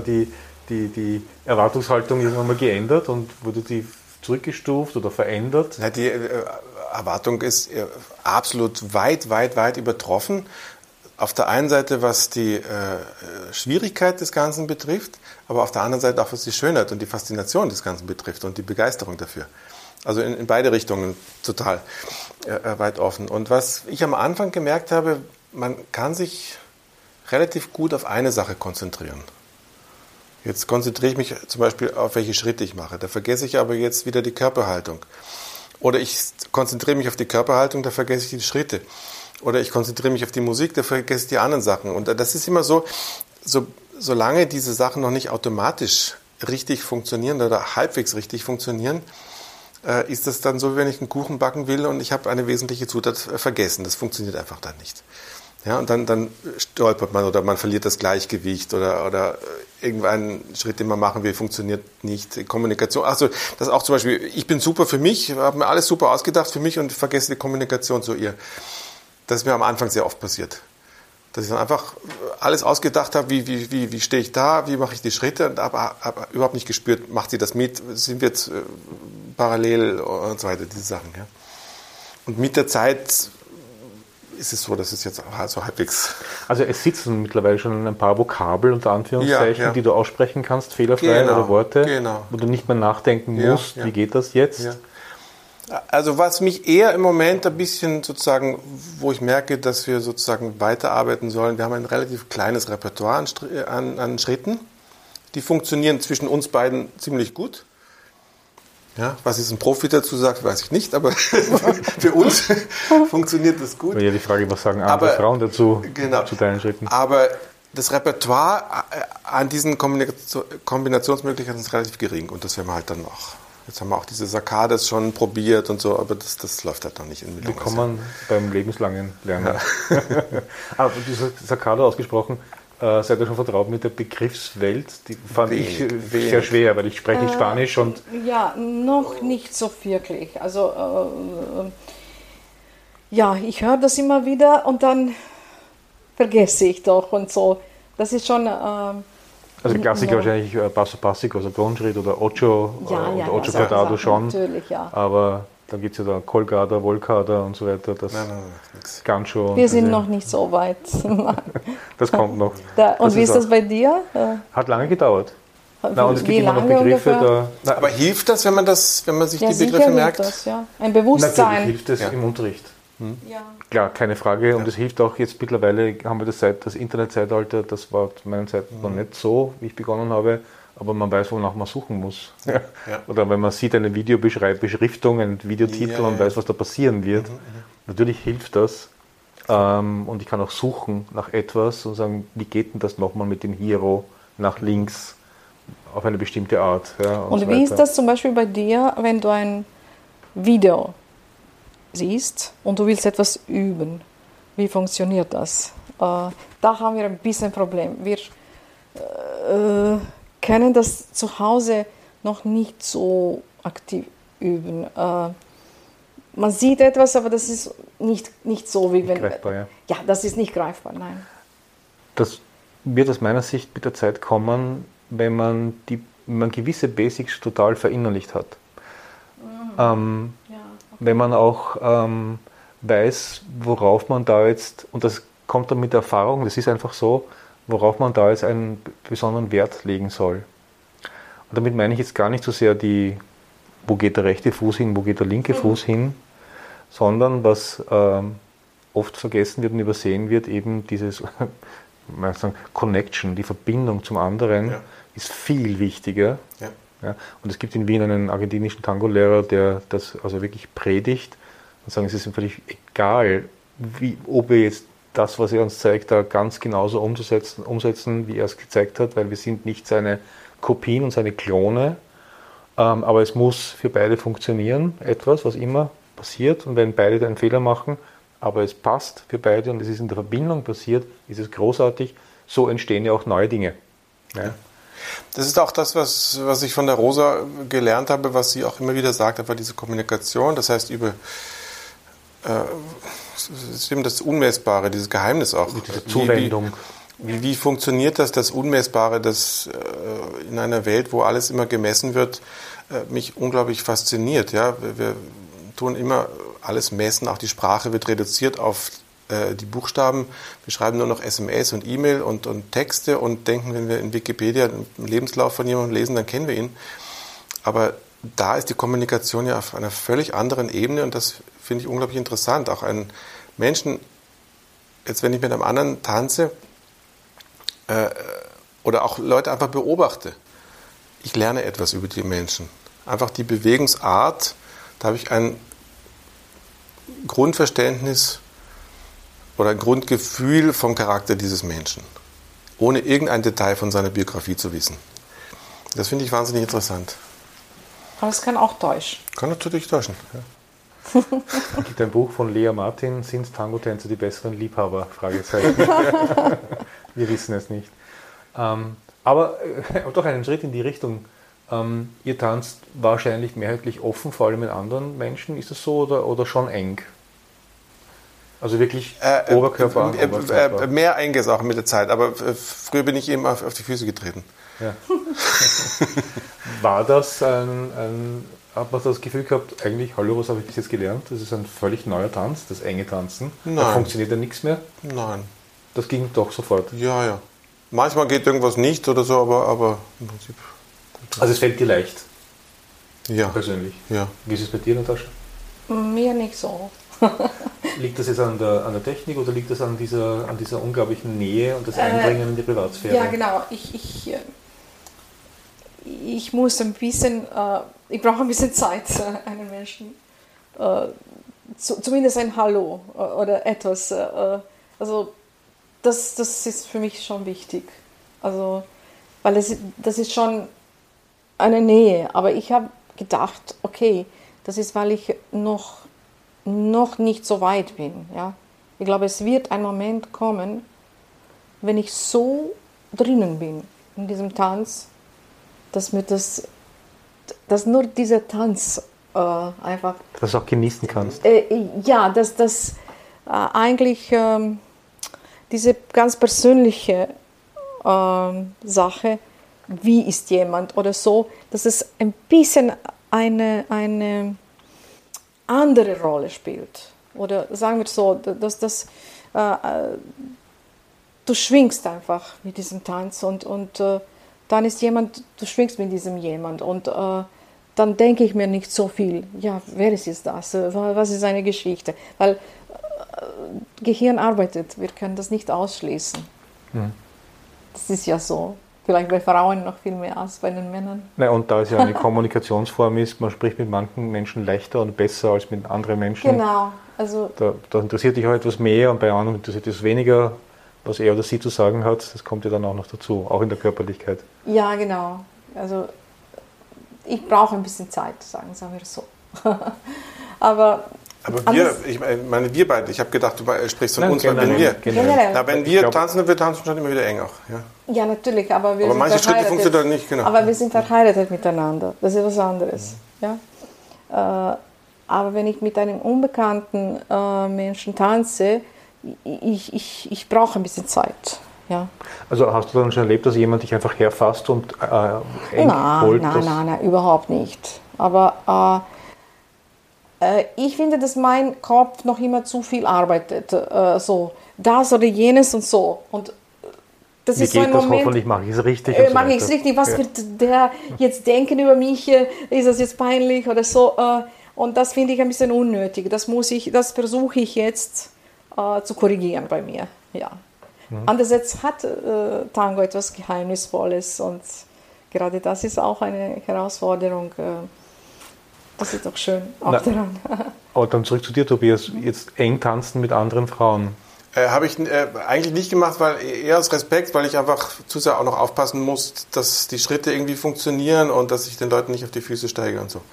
die Erwartungshaltung irgendwann mal geändert und wurde die zurückgestuft oder verändert? Ja, die Erwartung ist absolut weit übertroffen. Auf der einen Seite, was die Schwierigkeit des Ganzen betrifft, aber auf der anderen Seite auch, was die Schönheit und die Faszination des Ganzen betrifft und die Begeisterung dafür. Also in beide Richtungen total weit offen. Und was ich am Anfang gemerkt habe, man kann sich relativ gut auf eine Sache konzentrieren. Jetzt konzentriere ich mich zum Beispiel auf welche Schritte ich mache. Da vergesse ich aber jetzt wieder die Körperhaltung. Oder ich konzentriere mich auf die Körperhaltung, da vergesse ich die Schritte. Oder ich konzentriere mich auf die Musik, da vergesse ich die anderen Sachen. Und das ist immer so, solange diese Sachen noch nicht automatisch richtig funktionieren oder halbwegs richtig funktionieren, ist das dann so, wie wenn ich einen Kuchen backen will und ich habe eine wesentliche Zutat vergessen. Das funktioniert einfach dann nicht. Ja, und dann stolpert man oder man verliert das Gleichgewicht oder irgendein Schritt, den man machen will, funktioniert nicht. Kommunikation, also das auch zum Beispiel, ich bin super für mich, habe mir alles super ausgedacht für mich und vergesse die Kommunikation zu ihr. Das ist mir am Anfang sehr oft passiert. Dass ich dann einfach alles ausgedacht habe, wie stehe ich da, wie mache ich die Schritte, aber habe überhaupt nicht gespürt, macht sie das mit, sind wir jetzt parallel und so weiter, diese Sachen. Ja. Und mit der Zeit ist es so, dass es jetzt so halbwegs... Also es sitzen mittlerweile schon ein paar Vokabel, unter Anführungszeichen, die du aussprechen kannst, fehlerfrei oder Worte, wo du nicht mehr nachdenken musst, wie geht das jetzt? Ja. Also was mich eher im Moment ein bisschen sozusagen, wo ich merke, dass wir sozusagen weiterarbeiten sollen, wir haben ein relativ kleines Repertoire an Schritten, die funktionieren zwischen uns beiden ziemlich gut. Ja, was jetzt ein Profi dazu sagt, weiß ich nicht, aber für uns funktioniert das gut. Ja, die Frage, was sagen andere Frauen dazu, zu deinen Schritten? Aber das Repertoire an diesen Kombinationsmöglichkeiten ist relativ gering und das werden wir halt dann noch. Jetzt haben wir auch diese Saccades schon probiert und so, aber das läuft halt noch nicht in Milongas. Willkommen beim lebenslangen Lernen. Ja. Aber diese Saccade ausgesprochen, seid ihr schon vertraut mit der Begriffswelt? Die fand ich sehr schwer, weil ich spreche Spanisch und... Ja, noch nicht so wirklich. Also, ja, ich höre das immer wieder und dann vergesse ich doch und so. Das ist schon Also der Klassiker wahrscheinlich Passo Passico, also Tonschritt oder Ocho oder Ocho Quadrado schon. Natürlich, ja. Aber dann gibt es ja da Kolgada, Volcada und so weiter. Das nix. Gancho. Wir sind noch nicht so weit. Das kommt noch. Und wie ist das bei dir? Hat lange gedauert. Na, und es gibt Wie immer noch lange Begriffe da. Aber hilft das, wenn man sich Ja, die sicher Begriffe hilft merkt? das, ja. Ein Bewusstsein. Natürlich hilft es im Unterricht. Ja. Klar, keine Frage. Und es hilft auch jetzt mittlerweile, haben wir das Internetzeitalter, das war zu meiner Zeit noch nicht so, wie ich begonnen habe, aber man weiß, wonach man suchen muss. Ja. Oder wenn man sieht eine Videobeschriftung, einen Videotitel und weiß, was da passieren wird. Natürlich hilft das. Und ich kann auch suchen nach etwas und sagen, wie geht denn das nochmal mit dem Hero nach links auf eine bestimmte Art. Ja, Und so wie ist weiter. das zum Beispiel bei dir, wenn du ein Video siehst und du willst etwas üben? Wie funktioniert das? Da haben wir ein bisschen Problem. Wir können das zu Hause noch nicht so aktiv üben. Man sieht etwas, aber das ist nicht so, wie wenn... Greifbar, ja. Ja, das ist nicht greifbar, nein. Das wird aus meiner Sicht mit der Zeit kommen, wenn man gewisse Basics total verinnerlicht hat. Wenn man auch weiß, worauf man da jetzt, und das kommt dann mit der Erfahrung, das ist einfach so, worauf man da jetzt einen besonderen Wert legen soll. Und damit meine ich jetzt gar nicht so sehr wo geht der rechte Fuß hin, wo geht der linke Fuß hin, sondern was oft vergessen wird und übersehen wird, eben dieses Connection, die Verbindung zum anderen ist viel wichtiger. Ja. Ja, und es gibt in Wien einen argentinischen Tango-Lehrer, der das also wirklich predigt und sagen, es ist ihm völlig egal, ob wir jetzt das, was er uns zeigt, da ganz genauso umsetzen, wie er es gezeigt hat, weil wir sind nicht seine Kopien und seine Klone, aber es muss für beide funktionieren, etwas, was immer passiert, und wenn beide einen Fehler machen, aber es passt für beide und es ist in der Verbindung passiert, ist es großartig, so entstehen ja auch neue Dinge. Ja. Das ist auch das, was ich von der Rosa gelernt habe, was sie auch immer wieder sagt, einfach diese Kommunikation, das heißt über das Unmessbare, dieses Geheimnis auch. Diese Zuwendung. Wie funktioniert das Unmessbare, das in einer Welt, wo alles immer gemessen wird, mich unglaublich fasziniert. Ja? Wir tun immer alles messen, auch die Sprache wird reduziert auf die Buchstaben. Wir schreiben nur noch SMS und E-Mail und Texte und denken, wenn wir in Wikipedia einen Lebenslauf von jemandem lesen, dann kennen wir ihn. Aber da ist die Kommunikation ja auf einer völlig anderen Ebene und das finde ich unglaublich interessant. Auch einen Menschen, jetzt wenn ich mit einem anderen tanze oder auch Leute einfach beobachte, ich lerne etwas über die Menschen. Einfach die Bewegungsart, da habe ich ein Grundverständnis oder ein Grundgefühl vom Charakter dieses Menschen, ohne irgendein Detail von seiner Biografie zu wissen. Das finde ich wahnsinnig interessant. Aber es kann auch täuschen. Kann natürlich täuschen. Ja. Es gibt ein Buch von Lea Martin, sind Tango-Tänzer die besseren Liebhaber? Fragezeichen. Wir wissen es nicht. Aber doch einen Schritt in die Richtung. Ihr tanzt wahrscheinlich mehrheitlich offen, vor allem mit anderen Menschen. Ist es so oder schon eng? Also wirklich Oberkörper an Oberkörper. Mehr eingeht auch mit der Zeit, aber früher bin ich eben auf die Füße getreten. Ja. War das hat man das Gefühl gehabt, eigentlich, hallo, was habe ich bis jetzt gelernt? Das ist ein völlig neuer Tanz, das enge Tanzen. Nein. Da funktioniert ja nichts mehr. Nein. Das ging doch sofort. Ja. Manchmal geht irgendwas nicht oder so, aber im Prinzip. Also es fällt dir leicht, Ja. persönlich. Ja. Wie ist es bei dir, Natascha? Mir nicht so. Liegt das jetzt an der Technik oder liegt das an dieser unglaublichen Nähe und das Einbringen in die Privatsphäre? Ja, genau. Ich muss ein bisschen, ich brauche ein bisschen Zeit, einen Menschen, zumindest ein Hallo oder etwas. Also das ist für mich schon wichtig. Also, weil das ist schon eine Nähe. Aber ich habe gedacht, okay, das ist, weil ich noch nicht so weit bin. Ja? Ich glaube, es wird ein Moment kommen, wenn ich so drinnen bin in diesem Tanz, dass nur dieser Tanz einfach... Dass du auch genießen kannst. Ja, dass eigentlich diese ganz persönliche Sache wie ist jemand oder so, dass es ein bisschen eine andere Rolle spielt. Oder sagen wir so, dass du schwingst einfach mit diesem Tanz und dann ist jemand, du schwingst mit diesem jemand und dann denke ich mir nicht so viel, ja, wer ist jetzt das, was ist seine Geschichte, weil Gehirn arbeitet, wir können das nicht ausschließen. Mhm. Das ist ja so. Vielleicht bei Frauen noch viel mehr als bei den Männern. Na, und da es ja eine Kommunikationsform ist, man spricht mit manchen Menschen leichter und besser als mit anderen Menschen. Genau. Also da interessiert dich auch etwas mehr und bei anderen interessiert es weniger, was er oder sie zu sagen hat. Das kommt ja dann auch noch dazu, auch in der Körperlichkeit. Ja, genau. Also ich brauche ein bisschen Zeit, sagen wir so. Aber wir beide, ich habe gedacht, du sprichst von uns, weil wenn wir tanzen schon immer wieder eng auch. Ja, natürlich, aber wir sind manche verheiratet. Schritte funktionieren nicht, genau. Aber wir sind verheiratet miteinander, das ist was anderes. Ja? Aber wenn ich mit einem unbekannten Menschen tanze, ich brauche ein bisschen Zeit. Ja. Also hast du dann schon erlebt, dass jemand dich einfach herfasst und eng holt? Nein, überhaupt nicht. Aber ich finde, dass mein Kopf noch immer zu viel arbeitet. So das oder jenes und so. Und das Wie ist geht so ein das? Hoffentlich Hoffentlich mache ich es richtig. Mache ich es richtig? Was wird der jetzt denken über mich? Ist das jetzt peinlich oder so? Und das finde ich ein bisschen unnötig. Das versuche ich jetzt zu korrigieren bei mir. Ja. Andererseits hat Tango etwas Geheimnisvolles und gerade das ist auch eine Herausforderung. Das ist doch schön, auch daran. Aber dann zurück zu dir, Tobias. Jetzt eng tanzen mit anderen Frauen. Habe ich eigentlich nicht gemacht, weil eher aus Respekt, weil ich einfach zu sehr auch noch aufpassen muss, dass die Schritte irgendwie funktionieren und dass ich den Leuten nicht auf die Füße steige und so.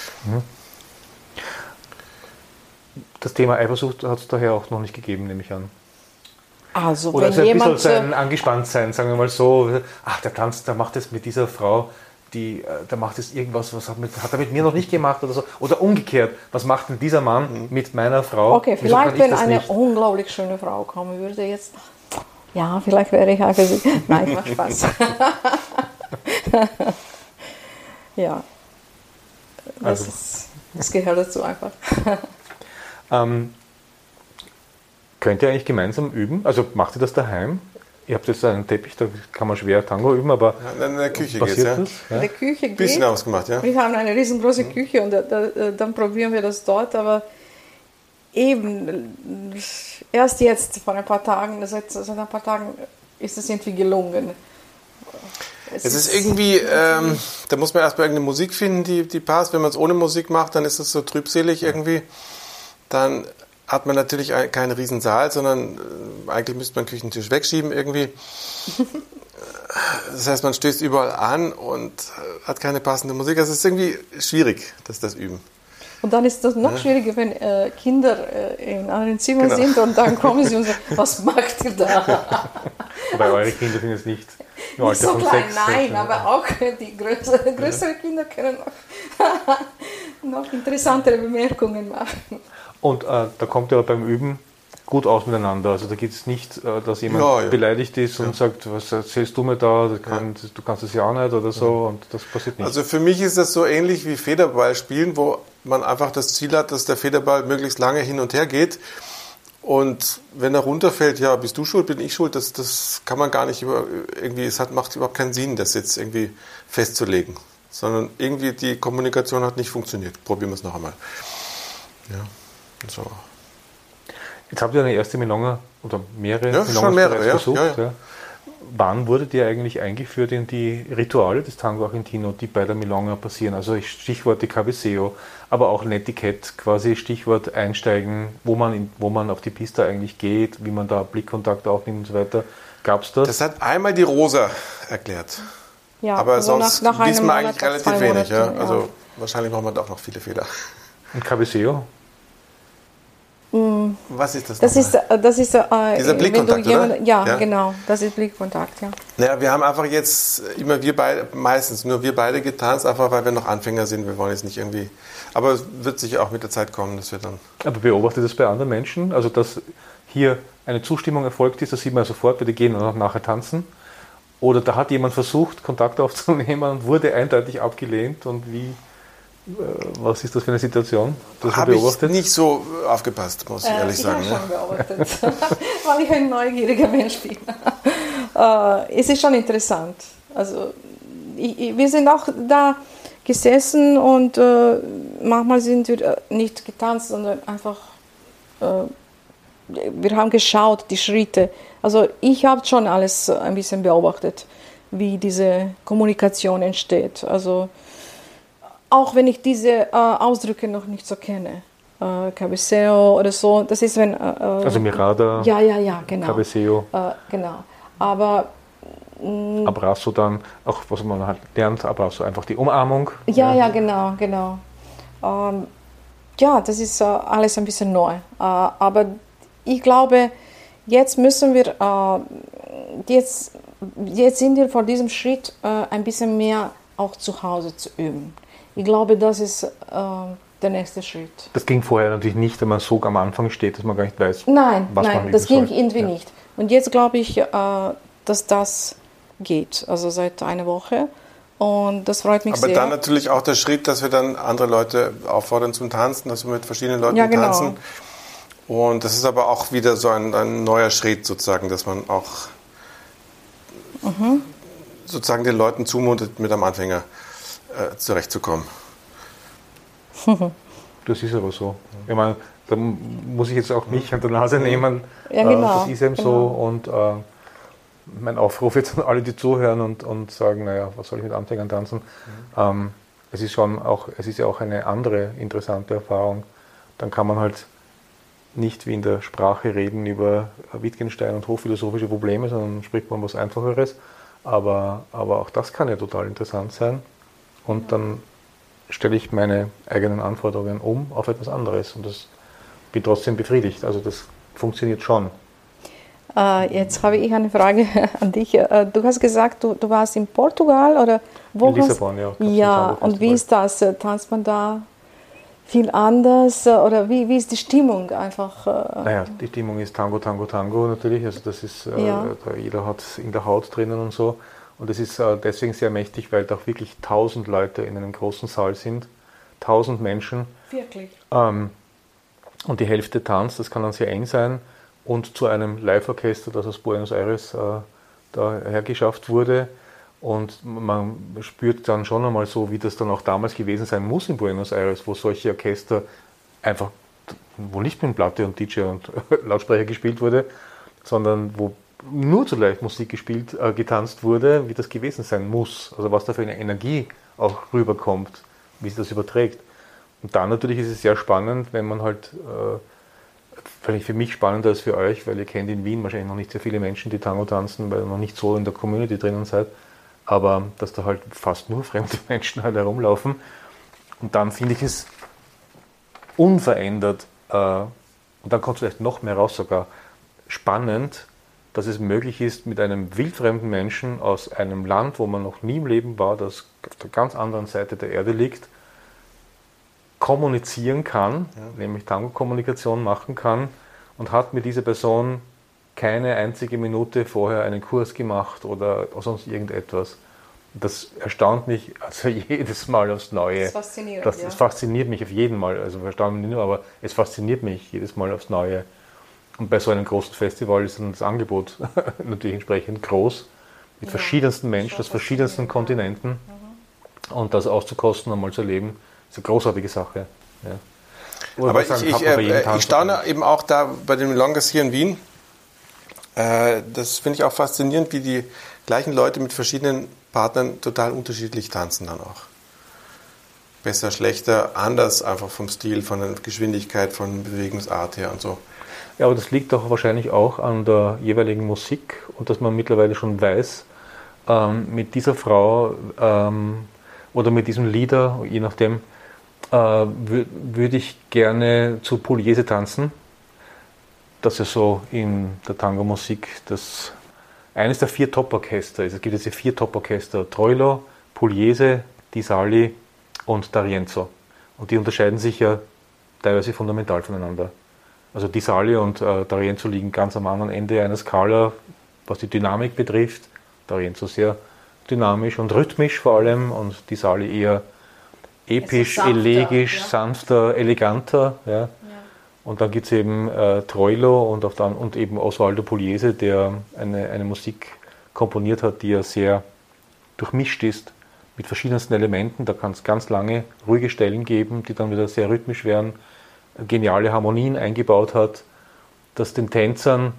Das Thema Eifersucht hat es daher auch noch nicht gegeben, nehme ich an. Also, oder wenn so ein jemand bisschen so angespannt sein, sagen wir mal so, ach, der macht es mit dieser Frau, der macht jetzt irgendwas, was hat er mit mir noch nicht gemacht oder so. Oder umgekehrt, was macht denn dieser Mann mit meiner Frau? Okay, vielleicht wenn eine unglaublich schöne Frau kommen würde jetzt, ja, vielleicht wäre ich eifersüchtig. Nein, ich mache Spaß. Ja, das gehört dazu einfach. Könnt ihr eigentlich gemeinsam üben? Also macht ihr das daheim? Ihr habt jetzt einen Teppich, da kann man schwer Tango üben, aber in der Küche geht es. In der Küche geht. Bisschen ausgemacht, ja. Wir haben eine riesengroße Küche und dann probieren wir das dort, aber eben erst jetzt, vor ein paar Tagen, seit ein paar Tagen ist es irgendwie gelungen. Es ist irgendwie, da muss man erstmal irgendeine Musik finden, die passt. Wenn man es ohne Musik macht, dann ist es so trübselig irgendwie. Dann hat man natürlich keinen riesen Saal, sondern eigentlich müsste man den Küchentisch wegschieben irgendwie. Das heißt, man stößt überall an und hat keine passende Musik. Also es ist irgendwie schwierig, das Üben. Und dann ist das noch schwieriger, wenn Kinder in einem Zimmer sind und dann kommen sie und sagen, was macht ihr da? Wobei eure Kinder sind jetzt nicht im Alter von 6. Nein, aber auch die größeren Kinder können noch interessantere Bemerkungen machen. Und da kommt ihr aber beim Üben gut aus miteinander. Also da geht es nicht, dass jemand beleidigt ist und sagt, was erzählst du mir da, du kannst es ja auch nicht oder so, und das passiert nicht. Also für mich ist das so ähnlich wie Federball spielen, wo man einfach das Ziel hat, dass der Federball möglichst lange hin und her geht. Und wenn er runterfällt, ja, bist du schuld, bin ich schuld, das kann man gar nicht macht überhaupt keinen Sinn, das jetzt irgendwie festzulegen. Sondern irgendwie die Kommunikation hat nicht funktioniert. Probieren wir es noch einmal. Ja, so. Jetzt habt ihr eine erste Milonga oder mehrere Milongas besucht. Ja. Wann wurdet ihr eigentlich eingeführt in die Rituale des Tango Argentino, die bei der Milonga passieren? Also Stichwort die Cabeceo, aber auch Netiquette, quasi Stichwort Einsteigen, wo man auf die Pista eigentlich geht, wie man da Blickkontakt aufnimmt und so weiter. Gab es das? Das hat einmal die Rosa erklärt. Ja, aber also sonst wissen wir eigentlich relativ wenig. Ja? Also wahrscheinlich machen wir da auch noch viele Fehler. Und Cabeceo? Was ist das? Das ist dieser Blickkontakt, oder? Ja, genau, das ist Blickkontakt, ja. Naja, wir haben einfach jetzt meistens nur wir beide getanzt, einfach weil wir noch Anfänger sind. Wir wollen jetzt nicht irgendwie, aber es wird sicher auch mit der Zeit kommen, dass wir dann... Aber beobachtet das bei anderen Menschen? Also, dass hier eine Zustimmung erfolgt ist, das sieht man ja sofort, wir gehen und nachher tanzen. Oder da hat jemand versucht, Kontakt aufzunehmen und wurde eindeutig abgelehnt. Und was ist das für eine Situation? Habe ich nicht so aufgepasst, muss ich ehrlich sagen. Ich habe schon beobachtet, weil ich ein neugieriger Mensch bin. Es ist schon interessant. Also wir sind auch da gesessen und manchmal sind wir nicht getanzt, sondern einfach, wir haben geschaut, die Schritte. Also ich habe schon alles ein bisschen beobachtet, wie diese Kommunikation entsteht. Also auch wenn ich diese Ausdrücke noch nicht so kenne. Cabeceo oder so, das ist wenn... also Mirada, ja, genau. Cabeceo. Genau, aber... Abrazo dann, auch was man halt lernt, Abrazo, einfach die Umarmung. Ja, genau. Ja, das ist alles ein bisschen neu. Aber ich glaube, jetzt müssen wir, jetzt sind wir vor diesem Schritt ein bisschen mehr auch zu Hause zu üben. Ich glaube, das ist der nächste Schritt. Das ging vorher natürlich nicht, wenn man so am Anfang steht, dass man gar nicht weiß, nein, was man das ging soll. irgendwie nicht. Und jetzt glaube ich, dass das geht, also seit einer Woche. Und das freut mich sehr. Aber dann natürlich auch der Schritt, dass wir dann andere Leute auffordern zum Tanzen, dass wir mit verschiedenen Leuten tanzen. Und das ist aber auch wieder so ein neuer Schritt sozusagen, dass man auch sozusagen den Leuten zumutet, mit einem Anfänger zurechtzukommen. Das ist aber so. Ich meine, da muss ich jetzt auch mich an der Nase nehmen. Ja, genau. Das ist eben so. Und mein Aufruf jetzt an alle, die zuhören und sagen, naja, was soll ich mit Anfängern tanzen? Es ist ja auch eine andere interessante Erfahrung. Dann kann man halt nicht wie in der Sprache reden über Wittgenstein und hochphilosophische Probleme, sondern spricht man was Einfacheres. Aber auch das kann ja total interessant sein. Und dann stelle ich meine eigenen Anforderungen um auf etwas anderes. Und das bin trotzdem befriedigt. Also das funktioniert schon. Jetzt habe ich eine Frage an dich. Du hast gesagt, du warst in Portugal oder wo? In Lissabon, ja. Ja, und wie ist das? Tanzt man da viel anders oder wie ist die Stimmung einfach? Naja, die Stimmung ist Tango, Tango, Tango natürlich. Also das ist, jeder hat es in der Haut drinnen und so. Und das ist deswegen sehr mächtig, weil da auch wirklich 1000 Leute in einem großen Saal sind. 1000 Menschen. Wirklich? Und die Hälfte tanzt, das kann dann sehr eng sein. Und zu einem Live-Orchester, das aus Buenos Aires daher geschafft wurde. Und man spürt dann schon einmal so, wie das dann auch damals gewesen sein muss in Buenos Aires, wo solche Orchester einfach, wo nicht mit Platte und DJ und Lautsprecher gespielt wurde, sondern wo nur zur Live-Musik getanzt wurde, wie das gewesen sein muss. Also was da für eine Energie auch rüberkommt, wie sich das überträgt. Und dann natürlich ist es sehr spannend, wenn man halt... Vielleicht für mich spannender als für euch, weil ihr kennt in Wien wahrscheinlich noch nicht sehr viele Menschen, die Tango tanzen, weil ihr noch nicht so in der Community drinnen seid, aber dass da halt fast nur fremde Menschen halt herumlaufen. Und dann finde ich es unverändert, und dann kommt vielleicht noch mehr raus sogar, spannend, dass es möglich ist, mit einem wildfremden Menschen aus einem Land, wo man noch nie im Leben war, das auf der ganz anderen Seite der Erde liegt, kommunizieren kann, nämlich Tango-Kommunikation machen kann und hat mit dieser Person keine einzige Minute vorher einen Kurs gemacht oder sonst irgendetwas. Das erstaunt mich also jedes Mal aufs Neue. Das fasziniert, das fasziniert mich auf jeden Mal, also erstaunt mich nicht nur, aber es fasziniert mich jedes Mal aufs Neue. Und bei so einem großen Festival ist dann das Angebot natürlich entsprechend groß, mit verschiedensten Menschen aus verschiedensten Kontinenten. Und das auszukosten, einmal zu erleben, ist eine großartige Sache. Ja. Aber ich staune eben auch da bei den Milongas hier in Wien. Das finde ich auch faszinierend, wie die gleichen Leute mit verschiedenen Partnern total unterschiedlich tanzen dann auch. Besser, schlechter, anders einfach vom Stil, von der Geschwindigkeit, von Bewegungsart her und so. Ja, aber das liegt doch wahrscheinlich auch an der jeweiligen Musik und dass man mittlerweile schon weiß, mit dieser Frau oder mit diesem Lieder, je nachdem, würde ich gerne zu Pugliese tanzen. Das ist so in der Tango-Musik eines der 4 Top-Orchester ist. Es gibt jetzt 4 Top-Orchester, Troilo, Pugliese, Di Sarli und D'Arienzo. Und die unterscheiden sich ja teilweise fundamental voneinander. Also Di Sarli und D'Arienzo liegen ganz am anderen Ende einer Skala, was die Dynamik betrifft. D'Arienzo sehr dynamisch und rhythmisch vor allem und die Sali eher episch, sanfter, elegisch, sanfter, eleganter. Ja. Und dann gibt es eben Troilo und eben Osvaldo Pugliese, der eine Musik komponiert hat, die ja sehr durchmischt ist mit verschiedensten Elementen. Da kann es ganz lange ruhige Stellen geben, die dann wieder sehr rhythmisch werden, geniale Harmonien eingebaut hat, dass den Tänzern,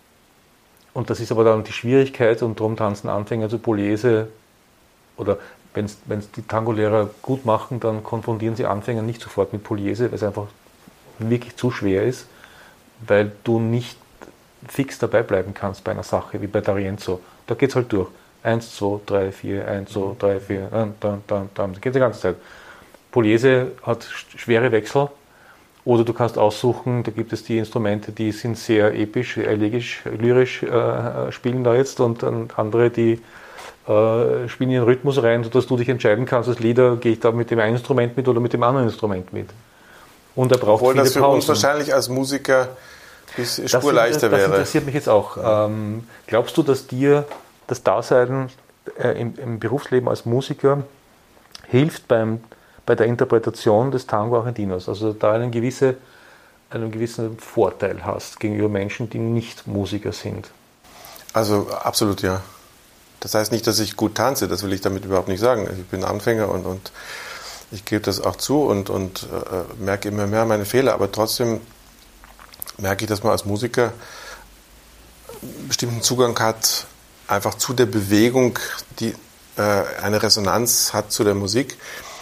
und das ist aber dann die Schwierigkeit, und darum tanzen Anfänger zu Pugliese, oder wenn es die Tango-Lehrer gut machen, dann konfrontieren sie Anfänger nicht sofort mit Pugliese, weil es einfach wirklich zu schwer ist, weil du nicht fix dabei bleiben kannst bei einer Sache, wie bei D'Arienzo. Da geht es halt durch. 1, 2, 3, 4, 1, 2, 3, 4, dann. Das geht die ganze Zeit. Pugliese hat schwere Wechsel. Oder du kannst aussuchen, da gibt es die Instrumente, die sind sehr episch, elegisch, lyrisch spielen da jetzt und andere, die spielen ihren Rhythmus rein, sodass du dich entscheiden kannst, als Leader, gehe ich da mit dem einen Instrument mit oder mit dem anderen Instrument mit. Und er braucht Obwohl viele das für Pausen. uns wahrscheinlich als Musiker ein bisschen Spur leichter wäre. Das interessiert mich jetzt auch. Glaubst du, dass dir das Dasein im Berufsleben als Musiker hilft bei der Interpretation des Tango Argentinos? Also da einen gewissen Vorteil hast gegenüber Menschen, die nicht Musiker sind? Also absolut ja. Das heißt nicht, dass ich gut tanze, das will ich damit überhaupt nicht sagen. Ich bin Anfänger und ich gebe das auch zu und merke immer mehr meine Fehler, aber trotzdem merke ich, dass man als Musiker einen bestimmten Zugang hat, einfach zu der Bewegung, die eine Resonanz hat zu der Musik,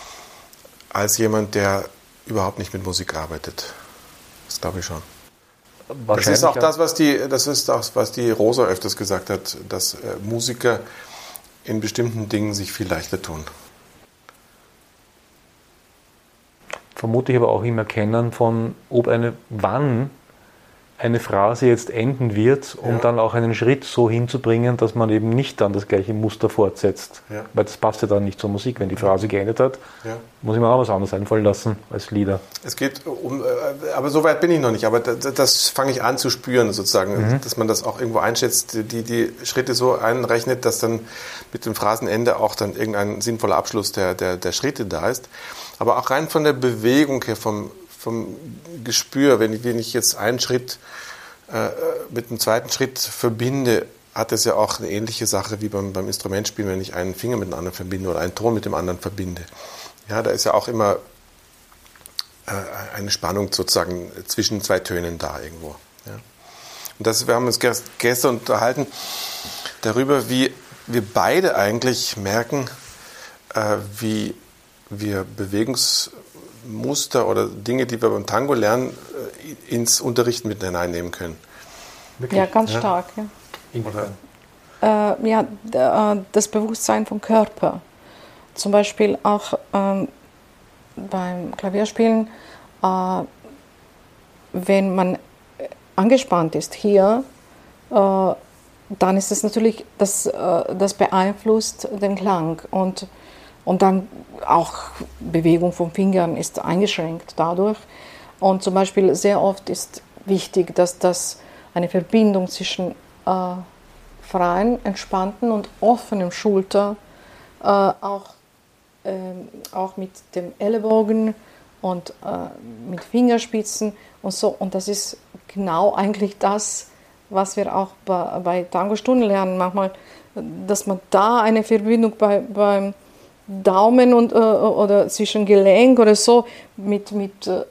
als jemand, der überhaupt nicht mit Musik arbeitet. Das glaube ich schon. Das ist auch das, was die Rosa öfters gesagt hat, dass Musiker in bestimmten Dingen sich viel leichter tun. Vermute ich aber auch im Erkennen von, wann eine Phrase jetzt enden wird, um dann auch einen Schritt so hinzubringen, dass man eben nicht dann das gleiche Muster fortsetzt. Ja. Weil das passt ja dann nicht zur Musik. Wenn die Phrase geendet hat, muss ich mir auch was anderes einfallen lassen als Lieder. Es geht aber so weit bin ich noch nicht, aber das fange ich an zu spüren sozusagen, dass man das auch irgendwo einschätzt, die Schritte so einrechnet, dass dann mit dem Phrasenende auch dann irgendein sinnvoller Abschluss der Schritte da ist. Aber auch rein von der Bewegung her, vom Gespür, wenn ich jetzt einen Schritt mit dem zweiten Schritt verbinde, hat es ja auch eine ähnliche Sache wie beim Instrumentspielen, wenn ich einen Finger mit dem anderen verbinde oder einen Ton mit dem anderen verbinde. Ja, da ist ja auch immer eine Spannung sozusagen zwischen zwei Tönen da irgendwo. Ja. Und wir haben uns gestern unterhalten darüber, wie wir beide eigentlich merken, wie wir Bewegungsmuster oder Dinge, die wir beim Tango lernen, ins Unterrichten mit hineinnehmen können. Wirklich? Ja, ganz stark. Ja. Das Bewusstsein vom Körper. Zum Beispiel auch beim Klavierspielen, wenn man angespannt ist hier, dann ist es natürlich, das beeinflusst den Klang und dann auch Bewegung von Fingern ist eingeschränkt dadurch. Und zum Beispiel sehr oft ist wichtig, dass das eine Verbindung zwischen freien, entspannten und offenem Schulter auch mit dem Ellenbogen und mit Fingerspitzen und so. Und das ist genau eigentlich das, was wir auch bei Tango-Stunden lernen manchmal, dass man da eine Verbindung beim Daumen oder zwischen Gelenk oder so mit dem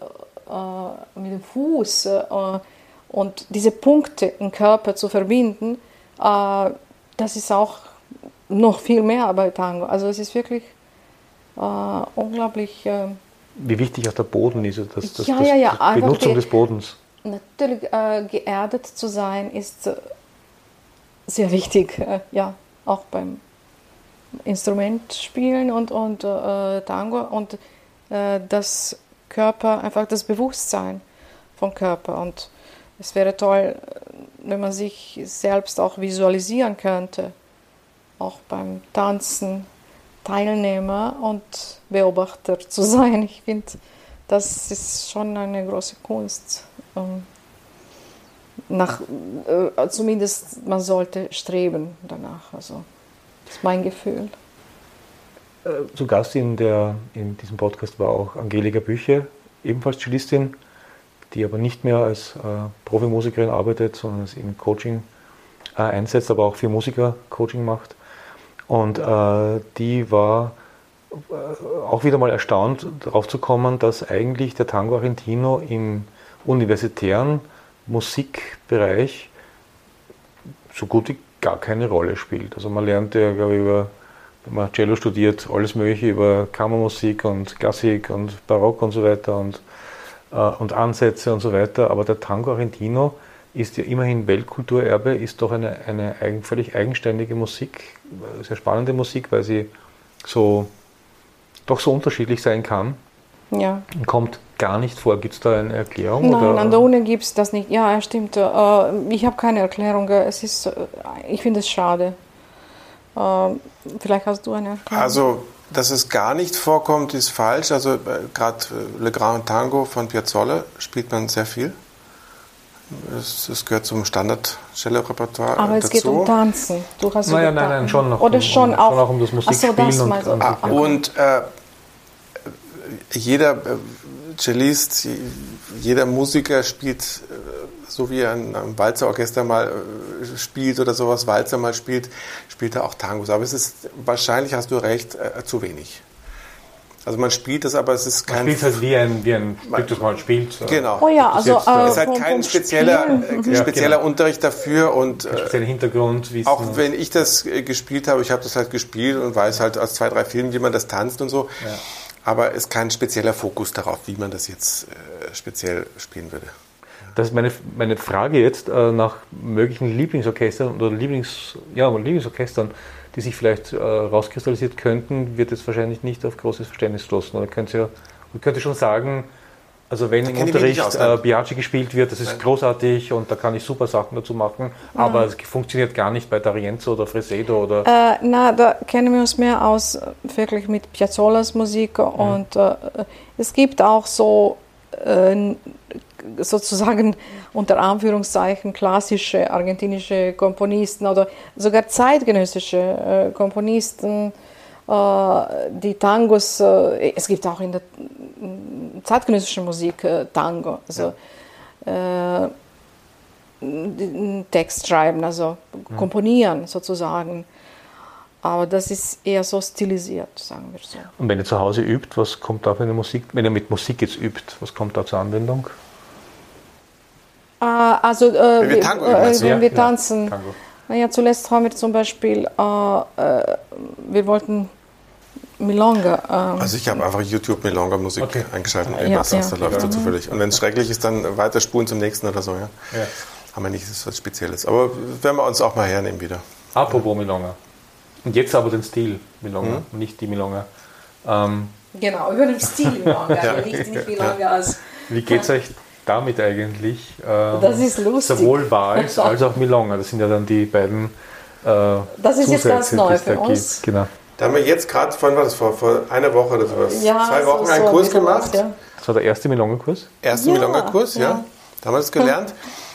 Fuß und diese Punkte im Körper zu verbinden, das ist auch noch viel mehr bei Tango. Also es ist wirklich unglaublich. Wie wichtig auch der Boden ist, die ja, Benutzung des Bodens. Natürlich, geerdet zu sein ist sehr wichtig, ja, auch beim Instrumentspielen und Tango und das Körper, einfach das Bewusstsein vom Körper. Und es wäre toll, wenn man sich selbst auch visualisieren könnte, auch beim Tanzen Teilnehmer und Beobachter zu sein. Ich finde, das ist schon eine große Kunst. Zumindest man sollte streben danach. Also. Das ist mein Gefühl. Zu Gast in diesem Podcast war auch Angelika Büche, ebenfalls Cellistin, die aber nicht mehr als Profimusikerin arbeitet, sondern es im Coaching einsetzt, aber auch für Musiker Coaching macht. Und die war auch wieder mal erstaunt, darauf zu kommen, dass eigentlich der Tango Argentino im universitären Musikbereich so gut wie gar keine Rolle spielt. Also man lernt ja, glaube ich, wenn man Cello studiert, alles Mögliche über Kammermusik und Klassik und Barock und so weiter und Ansätze und so weiter. Aber der Tango Argentino ist ja immerhin Weltkulturerbe, ist doch eine völlig eigenständige Musik, sehr spannende Musik, weil sie doch so unterschiedlich sein kann. Ja. Und kommt gar nicht vor. Gibt es da eine Erklärung? Nein, oder? An der Uni gibt es das nicht. Ja, stimmt. Ich habe keine Erklärung. Ich finde es schade. Vielleicht hast du eine Erklärung. Also, dass es gar nicht vorkommt, ist falsch. Also gerade Le Grand Tango von Piazzolla spielt man sehr viel. Es gehört zum Standard-Cello-Repertoire Aber es dazu. geht um Tanzen. Du hast Nein, schon noch. Oder schon auch. Schon auch um das Musikspielen. Ach so, das Und jeder Cellist, jeder Musiker spielt, so wie ein Walzerorchester mal spielt oder sowas, Walzer mal spielt er auch Tangos. Aber es ist wahrscheinlich, hast du recht, zu wenig. Also man spielt das, aber es ist kein... Man spielt halt wie ein Stück, das man spielt. Genau. Oh ja, also es ist halt kein spezieller Unterricht dafür und spezieller Hintergrund. Auch wenn ich das gespielt habe, ich habe das halt gespielt und weiß halt aus 2, 3 Filmen, wie man das tanzt und so. Ja. Aber es ist kein spezieller Fokus darauf, wie man das jetzt speziell spielen würde. Das ist meine Frage jetzt nach möglichen Lieblingsorchestern oder Lieblingsorchestern, die sich vielleicht rauskristallisiert könnten, wird jetzt wahrscheinlich nicht auf großes Verständnis stoßen. Oder könnte schon sagen, also wenn im Unterricht Biaggi gespielt wird, das ist großartig und da kann ich super Sachen dazu machen, aber es funktioniert gar nicht bei D'Arienzo oder Fresedo oder... da kennen wir uns mehr aus wirklich mit Piazzolas Musik und es gibt auch so sozusagen unter Anführungszeichen klassische argentinische Komponisten oder sogar zeitgenössische Komponisten, die Tangos, es gibt auch in der zeitgenössischen Musik Tango, also Text schreiben, also komponieren sozusagen. Aber das ist eher so stilisiert, sagen wir so. Und wenn ihr zu Hause übt, was kommt da für eine Musik? Wenn ihr mit Musik jetzt übt, was kommt da zur Anwendung? Also wenn wir Tango üben, wenn wir tanzen. Tango. Naja, zuletzt haben wir zum Beispiel, wir wollten Milonga. Also ich habe einfach YouTube Milonga-Musik eingeschaltet und da läuft so zufällig. Und wenn es schrecklich ist, dann weiter spulen zum nächsten oder so. Ja. Haben wir nichts was Spezielles. Aber werden wir uns auch mal hernehmen wieder. Apropos Milonga. Und jetzt aber den Stil Milonga, nicht die Milonga. Genau, über den Stil Milonga, nicht Milonga als... Wie geht es euch damit eigentlich? Das ist lustig. Sowohl Vals als auch Milonga, das sind ja dann die beiden das ist jetzt ganz neu für uns. Genau. Da haben wir jetzt gerade, vor einer Woche oder sowas, 2 Wochen so einen Kurs gemacht. Ja. Das war der erste Milonga-Kurs? Milonga-Kurs, ja. Da haben wir das gelernt.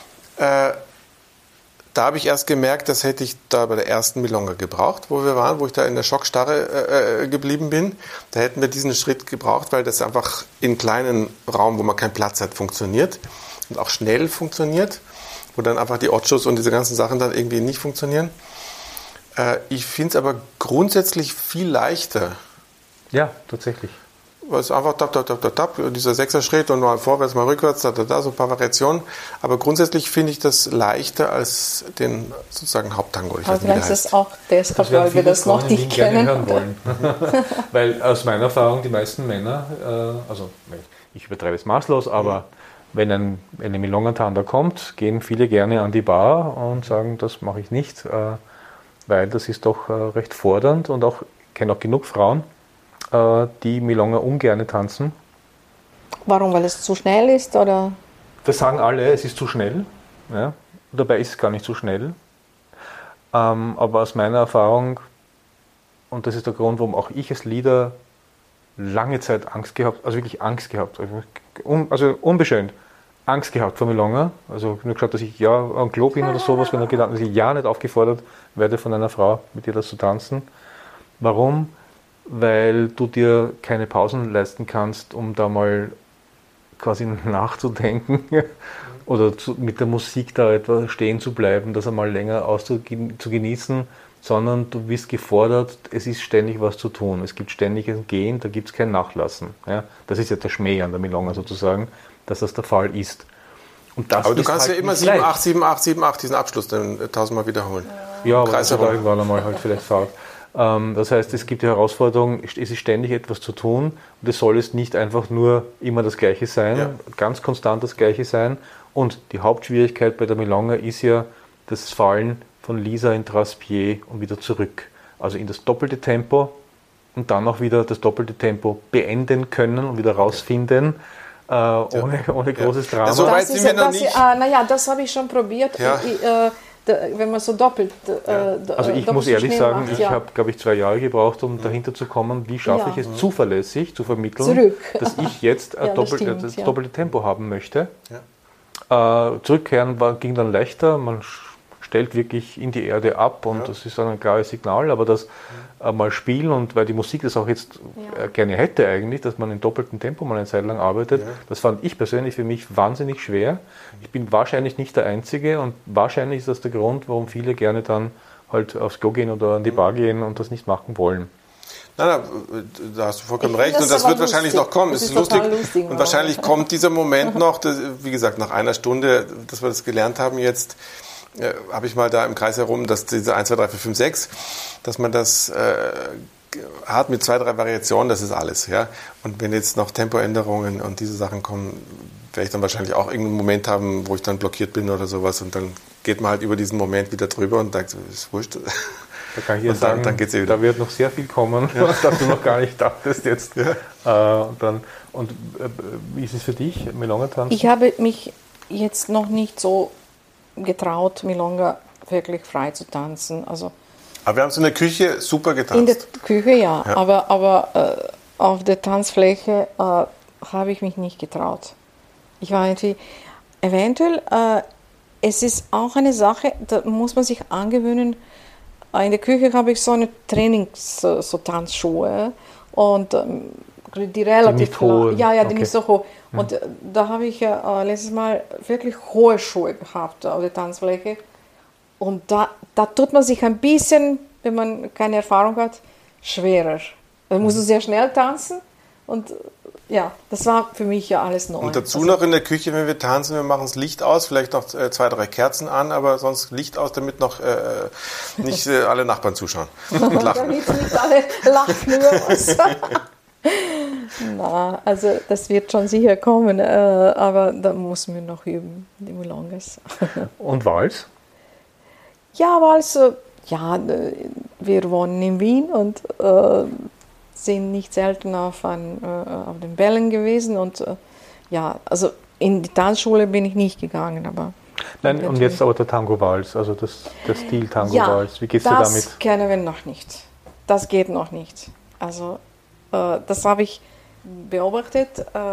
Da habe ich erst gemerkt, das hätte ich da bei der ersten Milonga gebraucht, wo wir waren, wo ich da in der Schockstarre geblieben bin. Da hätten wir diesen Schritt gebraucht, weil das einfach in kleinen Raum, wo man keinen Platz hat, funktioniert und auch schnell funktioniert, wo dann einfach die Ochos und diese ganzen Sachen dann irgendwie nicht funktionieren. Ich finde es aber grundsätzlich viel leichter. Ja, tatsächlich. Weil es einfach tap, dieser Sechser-Schritt und mal vorwärts, mal rückwärts, so ein paar Variationen. Aber grundsätzlich finde ich das leichter als den sozusagen Haupttango. Aber vielleicht ist es auch deshalb, weil wir das noch nicht kennen. Hören wollen. Weil aus meiner Erfahrung die meisten Männer, also ich übertreibe es maßlos, aber wenn eine Milonga-Tanda kommt, gehen viele gerne an die Bar und sagen, das mache ich nicht, weil das ist doch recht fordernd und auch, ich kenne auch genug Frauen, die Milonga ungerne tanzen. Warum? Weil es zu schnell ist? Oder? Das sagen alle, es ist zu schnell. Ja. Dabei ist es gar nicht so schnell. Aber aus meiner Erfahrung, und das ist der Grund, warum auch ich als Leader lange Zeit Angst gehabt, also wirklich Angst gehabt, also unbeschönt, Angst gehabt vor Milonga. Also ich habe nur geschaut, dass ich am Klo bin oder sowas, wenn er gedacht, dass ich nicht aufgefordert werde von einer Frau, mit ihr das zu tanzen. Warum? Weil du dir keine Pausen leisten kannst, um da mal quasi nachzudenken oder mit der Musik da etwas stehen zu bleiben, das einmal länger zu genießen, sondern du bist gefordert, es ist ständig was zu tun. Es gibt ständig ein Gehen, da gibt es kein Nachlassen. Ja? Das ist ja der Schmäh an der Milonga sozusagen, dass das der Fall ist. Und das aber du kannst halt ja immer 7-8, 7-8, 7-8 diesen Abschluss dann 1000-mal wiederholen. Ja, aber das ist irgendwann einmal halt vielleicht Fahrt. Das heißt, es gibt die Herausforderung, es ist ständig etwas zu tun und es soll es nicht einfach nur immer das Gleiche sein, ganz konstant das Gleiche sein. Und die Hauptschwierigkeit bei der Milonga ist ja das Fallen von Lisa in Traspié und wieder zurück. Also in das doppelte Tempo und dann auch wieder das doppelte Tempo beenden können und wieder rausfinden, ohne großes Drama. Ja, so weit sind wir noch nicht. Das habe ich schon probiert. Ja. Wenn man so doppelt. Also ich muss ehrlich sagen, ich habe, glaube ich, 2 Jahre gebraucht, um dahinter zu kommen, wie schaffe ich es zuverlässig zu vermitteln, dass ich jetzt das doppelte Tempo haben möchte. Ja. Zurückkehren ging dann leichter, man stellt wirklich in die Erde ab und das ist dann ein klares Signal, aber das mal spielen und weil die Musik das auch jetzt gerne hätte eigentlich, dass man in doppeltem Tempo mal eine Zeit lang arbeitet, das fand ich persönlich für mich wahnsinnig schwer. Ich bin wahrscheinlich nicht der Einzige und wahrscheinlich ist das der Grund, warum viele gerne dann halt aufs Klo gehen oder an die Bar gehen und das nicht machen wollen. Nein, da hast du vollkommen recht und das wird wahrscheinlich noch kommen. Es ist lustig und wahrscheinlich kommt dieser Moment noch, wie gesagt, nach einer Stunde, dass wir das gelernt haben jetzt, habe ich mal da im Kreis herum, dass diese 1, 2, 3, 4, 5, 6, dass man das hat mit 2, 3 Variationen, das ist alles. Ja? Und wenn jetzt noch Tempoänderungen und diese Sachen kommen, werde ich dann wahrscheinlich auch irgendeinen Moment haben, wo ich dann blockiert bin oder sowas und dann geht man halt über diesen Moment wieder drüber und denkt, ist wurscht. Da kann ich jetzt sagen, dann geht's wieder. Da wird noch sehr viel kommen, was du noch gar nicht dachtest jetzt. Ja. Wie ist es für dich, Milonga tanzen? Ich habe mich jetzt noch nicht so getraut, Milonga wirklich frei zu tanzen. Also aber wir haben es in der Küche super getanzt. In der Küche ja. Aber auf der Tanzfläche habe ich mich nicht getraut. Ich war eventuell, es ist auch eine Sache, da muss man sich angewöhnen. In der Küche habe ich so eine Tanzschuhe und die relativ nicht hohe. Die nicht so hoch. Und da habe ich letztes Mal wirklich hohe Schuhe gehabt auf der Tanzfläche. Und da tut man sich ein bisschen, wenn man keine Erfahrung hat, schwerer. Da musst du sehr schnell tanzen und das war für mich ja alles neu. Und dazu noch in der Küche, wenn wir tanzen, wir machen das Licht aus, vielleicht noch 2, 3 Kerzen an, aber sonst Licht aus, damit noch nicht alle Nachbarn zuschauen und lachen. Damit nicht alle lachen über uns. Na, also das wird schon sicher kommen, aber da muss man noch üben, die Milongas. Und Vals? Ja, Vals, wir wohnen in Wien und sind nicht selten auf den Bällen gewesen und also in die Tanzschule bin ich nicht gegangen, aber... Nein, und jetzt aber der Tango-Vals, also der Stil Tango-Vals, wie geht's dir damit? Das kennen wir noch nicht. Das geht noch nicht. Also das habe ich beobachtet,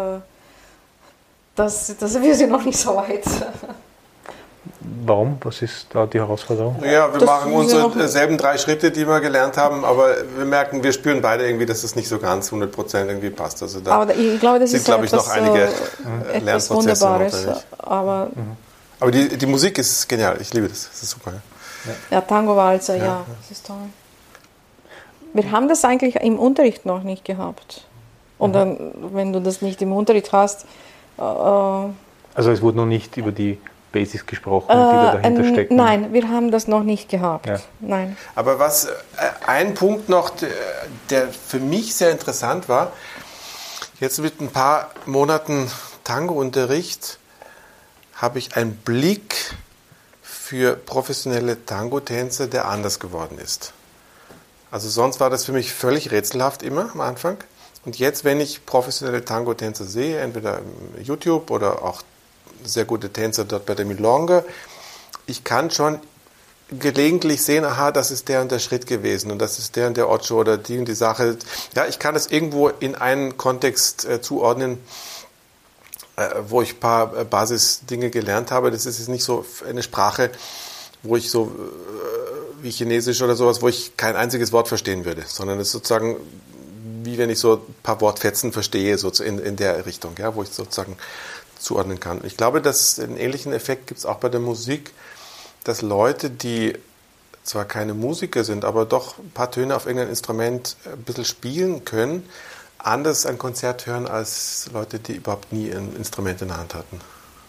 dass wir sind noch nicht so weit. Warum? Was ist da die Herausforderung? Ja, wir machen unsere selben 3 Schritte, die wir gelernt haben, aber wir merken, wir spüren beide irgendwie, dass es nicht so ganz 100% irgendwie passt. Also da aber ich glaube, das sind, ist glaube ich, noch einige etwas Lernprozesse Wunderbares. Aber die Musik ist genial, ich liebe das, das ist super. Ja, Tango-Walzer, das ist toll. Wir haben das eigentlich im Unterricht noch nicht gehabt. Und dann, wenn du das nicht im Unterricht hast... also es wurde noch nicht über die Basics gesprochen, die da dahinter stecken? Nein, wir haben das noch nicht gehabt. Ja. Nein. Aber ein Punkt noch, der für mich sehr interessant war, jetzt mit ein paar Monaten Tango-Unterricht habe ich einen Blick für professionelle Tango-Tänzer, der anders geworden ist. Also sonst war das für mich völlig rätselhaft immer am Anfang. Und jetzt, wenn ich professionelle Tango-Tänzer sehe, entweder im YouTube oder auch sehr gute Tänzer dort bei der Milonga, ich kann schon gelegentlich sehen, aha, das ist der und der Schritt gewesen und das ist der und der Ocho oder die und die Sache. Ja, ich kann das irgendwo in einen Kontext zuordnen, wo ich ein paar Basisdinge gelernt habe. Das ist jetzt nicht so eine Sprache, wo ich so wie Chinesisch oder sowas, wo ich kein einziges Wort verstehen würde, sondern es ist sozusagen wie wenn ich so ein paar Wortfetzen verstehe, so in der Richtung, ja, wo ich sozusagen zuordnen kann. Ich glaube, dass einen ähnlichen Effekt gibt es auch bei der Musik, dass Leute, die zwar keine Musiker sind, aber doch ein paar Töne auf irgendein Instrument ein bisschen spielen können, anders ein Konzert hören als Leute, die überhaupt nie ein Instrument in der Hand hatten.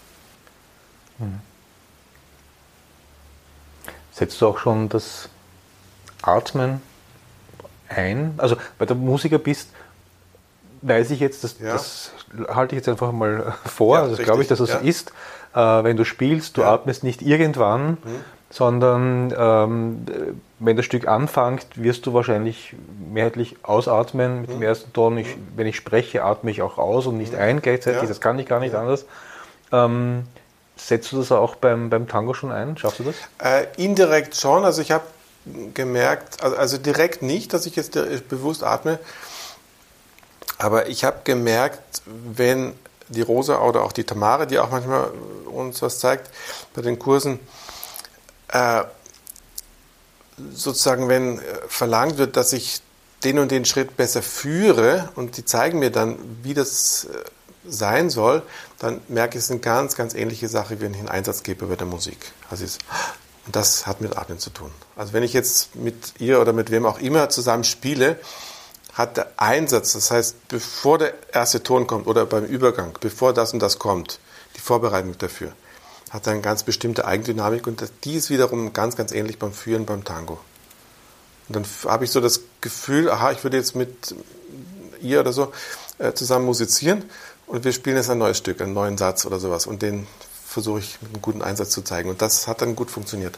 Setzt du auch schon das Atmen ein? Also, weil du Musiker bist, weiß ich jetzt, das halte ich jetzt einfach mal vor, Ja, also das glaube ich, dass es so ist. Wenn du spielst, du Ja. atmest nicht irgendwann, sondern wenn das Stück anfängt, wirst du wahrscheinlich mehrheitlich ausatmen mit dem ersten Ton. Wenn ich spreche, atme ich auch aus und nicht ein gleichzeitig, Ja. das kann ich gar nicht anders. Setzt du das auch beim Tango schon ein? Schaffst du das? Indirekt schon, also ich habe gemerkt, also direkt nicht, dass ich jetzt bewusst atme, aber ich habe gemerkt, wenn die Rosa oder auch die Tamara, die auch manchmal uns was zeigt bei den Kursen, sozusagen, wenn verlangt wird, dass ich den und den Schritt besser führe und die zeigen mir dann, wie das sein soll, dann merke ich, es ist eine ganz, ganz ähnliche Sache, wie wenn ich einen Einsatz gebe bei der Musik. Also und das hat mit Atmen zu tun. Also wenn ich jetzt mit ihr oder mit wem auch immer zusammen spiele, hat der Einsatz, das heißt, bevor der erste Ton kommt oder beim Übergang, bevor das und das kommt, die Vorbereitung dafür, hat eine ganz bestimmte Eigendynamik und die ist wiederum ganz, ganz ähnlich beim Führen, beim Tango. Und dann habe ich so das Gefühl, aha, ich würde jetzt mit ihr oder so zusammen musizieren und wir spielen jetzt ein neues Stück, einen neuen Satz oder sowas und den versuche ich mit einem guten Einsatz zu zeigen und das hat dann gut funktioniert.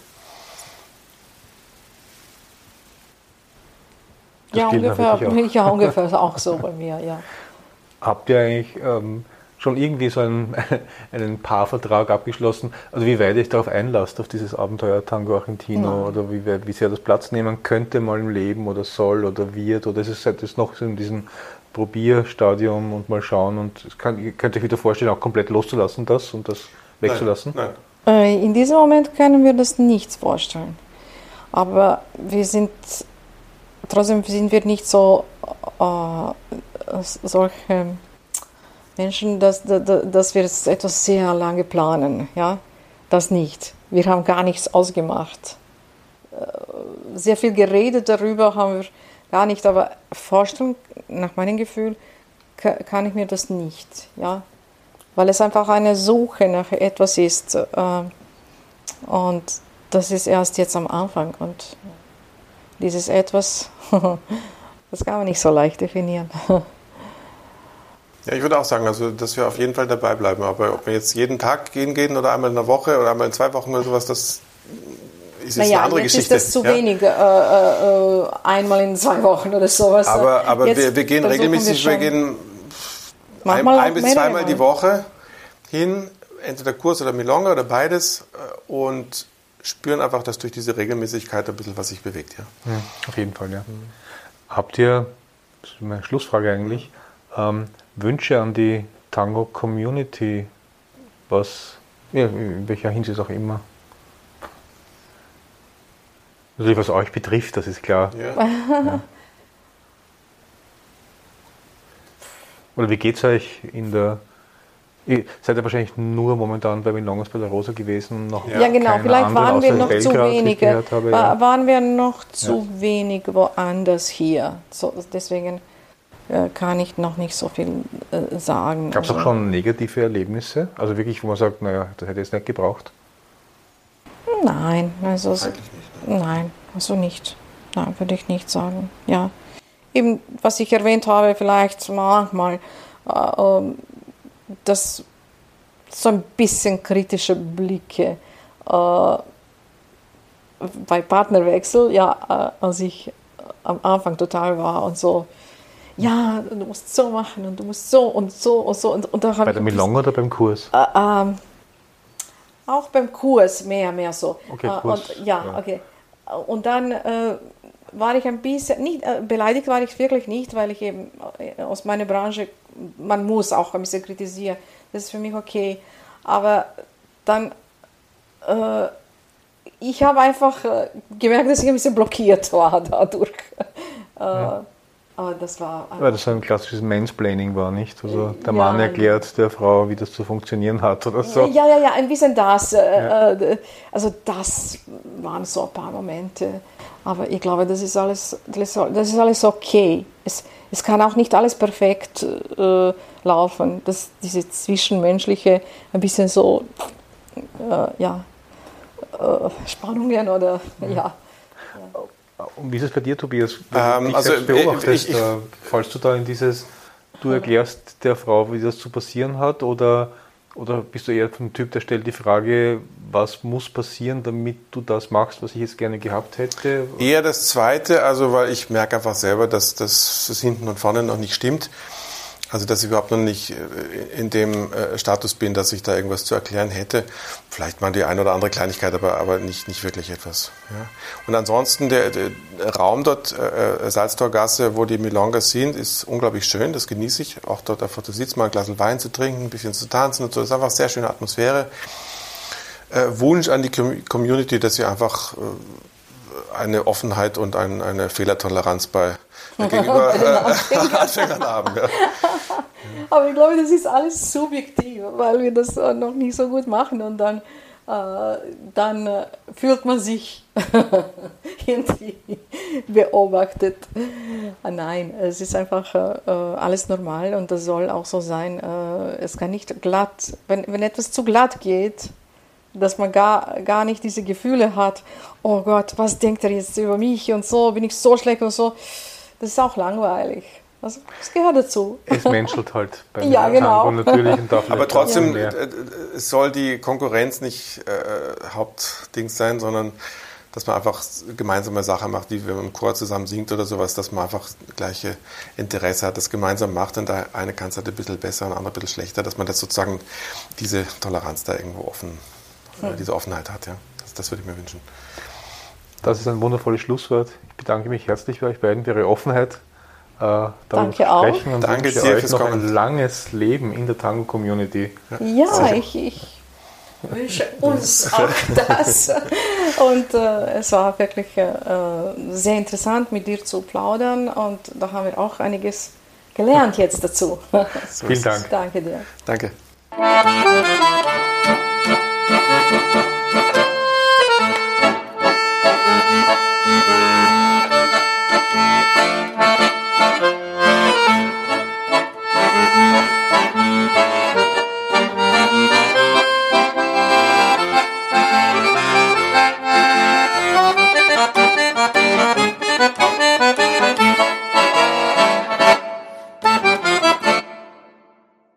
Ja, gilt ungefähr, natürlich auch. ja, ungefähr auch so bei mir, ja. Habt ihr eigentlich schon irgendwie so einen Paarvertrag abgeschlossen? Also wie weit ihr euch darauf einlasst, auf dieses Abenteuer Tango Argentino? Oder wie sehr das Platz nehmen könnte mal im Leben oder soll oder wird? Oder ist es noch so in diesem Probierstadium und mal schauen und könnt ihr euch wieder vorstellen, auch komplett loszulassen das und das wegzulassen? Nein. In diesem Moment können wir das nicht vorstellen. Aber trotzdem sind wir nicht so solche Menschen, dass wir jetzt etwas sehr lange planen. Ja? Das nicht. Wir haben gar nichts ausgemacht. Sehr viel geredet darüber haben wir gar nicht, aber vorstellen, nach meinem Gefühl, kann ich mir das nicht. Ja? Weil es einfach eine Suche nach etwas ist. Und das ist erst jetzt am Anfang. Und dieses Etwas, das kann man nicht so leicht definieren. Ja, ich würde auch sagen, also, dass wir auf jeden Fall dabei bleiben. Aber ob wir jetzt jeden Tag gehen oder einmal in der Woche oder einmal in 2 Wochen oder sowas, das ist jetzt eine andere jetzt Geschichte. ist das zu wenig, einmal in 2 Wochen oder sowas. Aber Jetzt wir gehen versuchen regelmäßig, wir schon. gehen Manchmal ein auch bis mehrere zweimal die Mal. Woche hin, entweder Kurs oder Milonga oder beides und spüren einfach, dass durch diese Regelmäßigkeit ein bisschen was sich bewegt. Ja. Auf jeden Fall, ja. Habt ihr, das ist meine Schlussfrage eigentlich, Wünsche an die Tango-Community, in welcher Hinsicht auch immer? Natürlich, was euch betrifft, das ist klar. Ja. Ja. Oder wie geht es euch ihr seid ja wahrscheinlich nur momentan bei Milongas bei der Rosa gewesen. Noch Ja, genau, keine vielleicht anderen, waren wir außer noch in zu Belgrad, wie ich wenig. gehört habe, ja. Waren wir noch zu wenig woanders hier. So, deswegen kann ich noch nicht so viel sagen. Gab es auch schon negative Erlebnisse? Also wirklich, wo man sagt, naja, das hätte ich jetzt nicht gebraucht? Nein, also Eigentlich nicht. Ne? nein, also nicht. Nein, würde ich nicht sagen. Ja, eben was ich erwähnt habe, vielleicht manchmal, dass so ein bisschen kritische Blicke bei Partnerwechsel, ja, als ich am Anfang total war und so, ja, du musst so machen und du musst so und so und so. Und da Bei der Milonga oder beim Kurs? auch beim Kurs mehr so. Okay, Kurs, Und, ja, ja. okay. Und dann war ich ein bisschen, nicht, beleidigt war ich wirklich nicht, weil ich eben aus meiner Branche, man muss auch ein bisschen kritisieren, das ist für mich okay. Aber dann, ich habe einfach gemerkt, dass ich ein bisschen blockiert war dadurch. Aber das war... Weil das so ein klassisches Mansplaining war, nicht? Also der Mann erklärt der Frau, wie das zu funktionieren hat oder so. Ja, ein bisschen das. Also das waren so ein paar Momente. Aber ich glaube, das ist alles okay. Es kann auch nicht alles perfekt laufen. Diese zwischenmenschliche, ein bisschen so, Spannungen oder, ja. Und wie ist es bei dir, Tobias? Wenn du dich selbst beobachtest, fallst du da in dieses, du erklärst der Frau, wie das zu passieren hat, oder bist du eher ein Typ, der stellt die Frage, was muss passieren, damit du das machst, was ich jetzt gerne gehabt hätte? Eher das Zweite, also weil ich merke einfach selber, dass das hinten und vorne noch nicht stimmt. Also dass ich überhaupt noch nicht in dem Status bin, dass ich da irgendwas zu erklären hätte. Vielleicht mal die eine oder andere Kleinigkeit, aber nicht wirklich etwas. Ja. Und ansonsten der Raum dort, Salztorgasse, wo die Milongas sind, ist unglaublich schön. Das genieße ich. Auch dort einfach, du sitzt mal ein Glas Wein zu trinken, ein bisschen zu tanzen und so. Das ist einfach eine sehr schöne Atmosphäre. Wunsch an die Community, dass sie einfach eine Offenheit und eine Fehlertoleranz gegenüber Anfängern haben. Ja. Aber ich glaube, das ist alles subjektiv, weil wir das noch nicht so gut machen und dann fühlt man sich irgendwie beobachtet. Nein, es ist einfach alles normal und das soll auch so sein. Es kann nicht glatt, wenn etwas zu glatt geht, dass man gar nicht diese Gefühle hat, oh Gott, was denkt er jetzt über mich und so, bin ich so schlecht und so. Das ist auch langweilig. Also, das gehört dazu. Es menschelt halt beim Tango natürlich. Und aber trotzdem soll die Konkurrenz nicht Hauptdings sein, sondern dass man einfach gemeinsame Sachen macht, wie wenn man im Chor zusammen singt oder sowas, dass man einfach das gleiche Interesse hat, das gemeinsam macht und der eine kann es halt ein bisschen besser und der andere ein bisschen schlechter, dass man das sozusagen diese Toleranz da irgendwo diese Offenheit hat. Ja. Das würde ich mir wünschen. Das ist ein wundervolles Schlusswort. Ich bedanke mich herzlich bei euch beiden für eure Offenheit. Danke auch. Und danke dir euch noch ein langes Leben in der Tango-Community. Ja, ich wünsche uns auch das. Und es war wirklich sehr interessant, mit dir zu plaudern. Und da haben wir auch einiges gelernt jetzt dazu. Vielen Dank. Danke dir. Danke.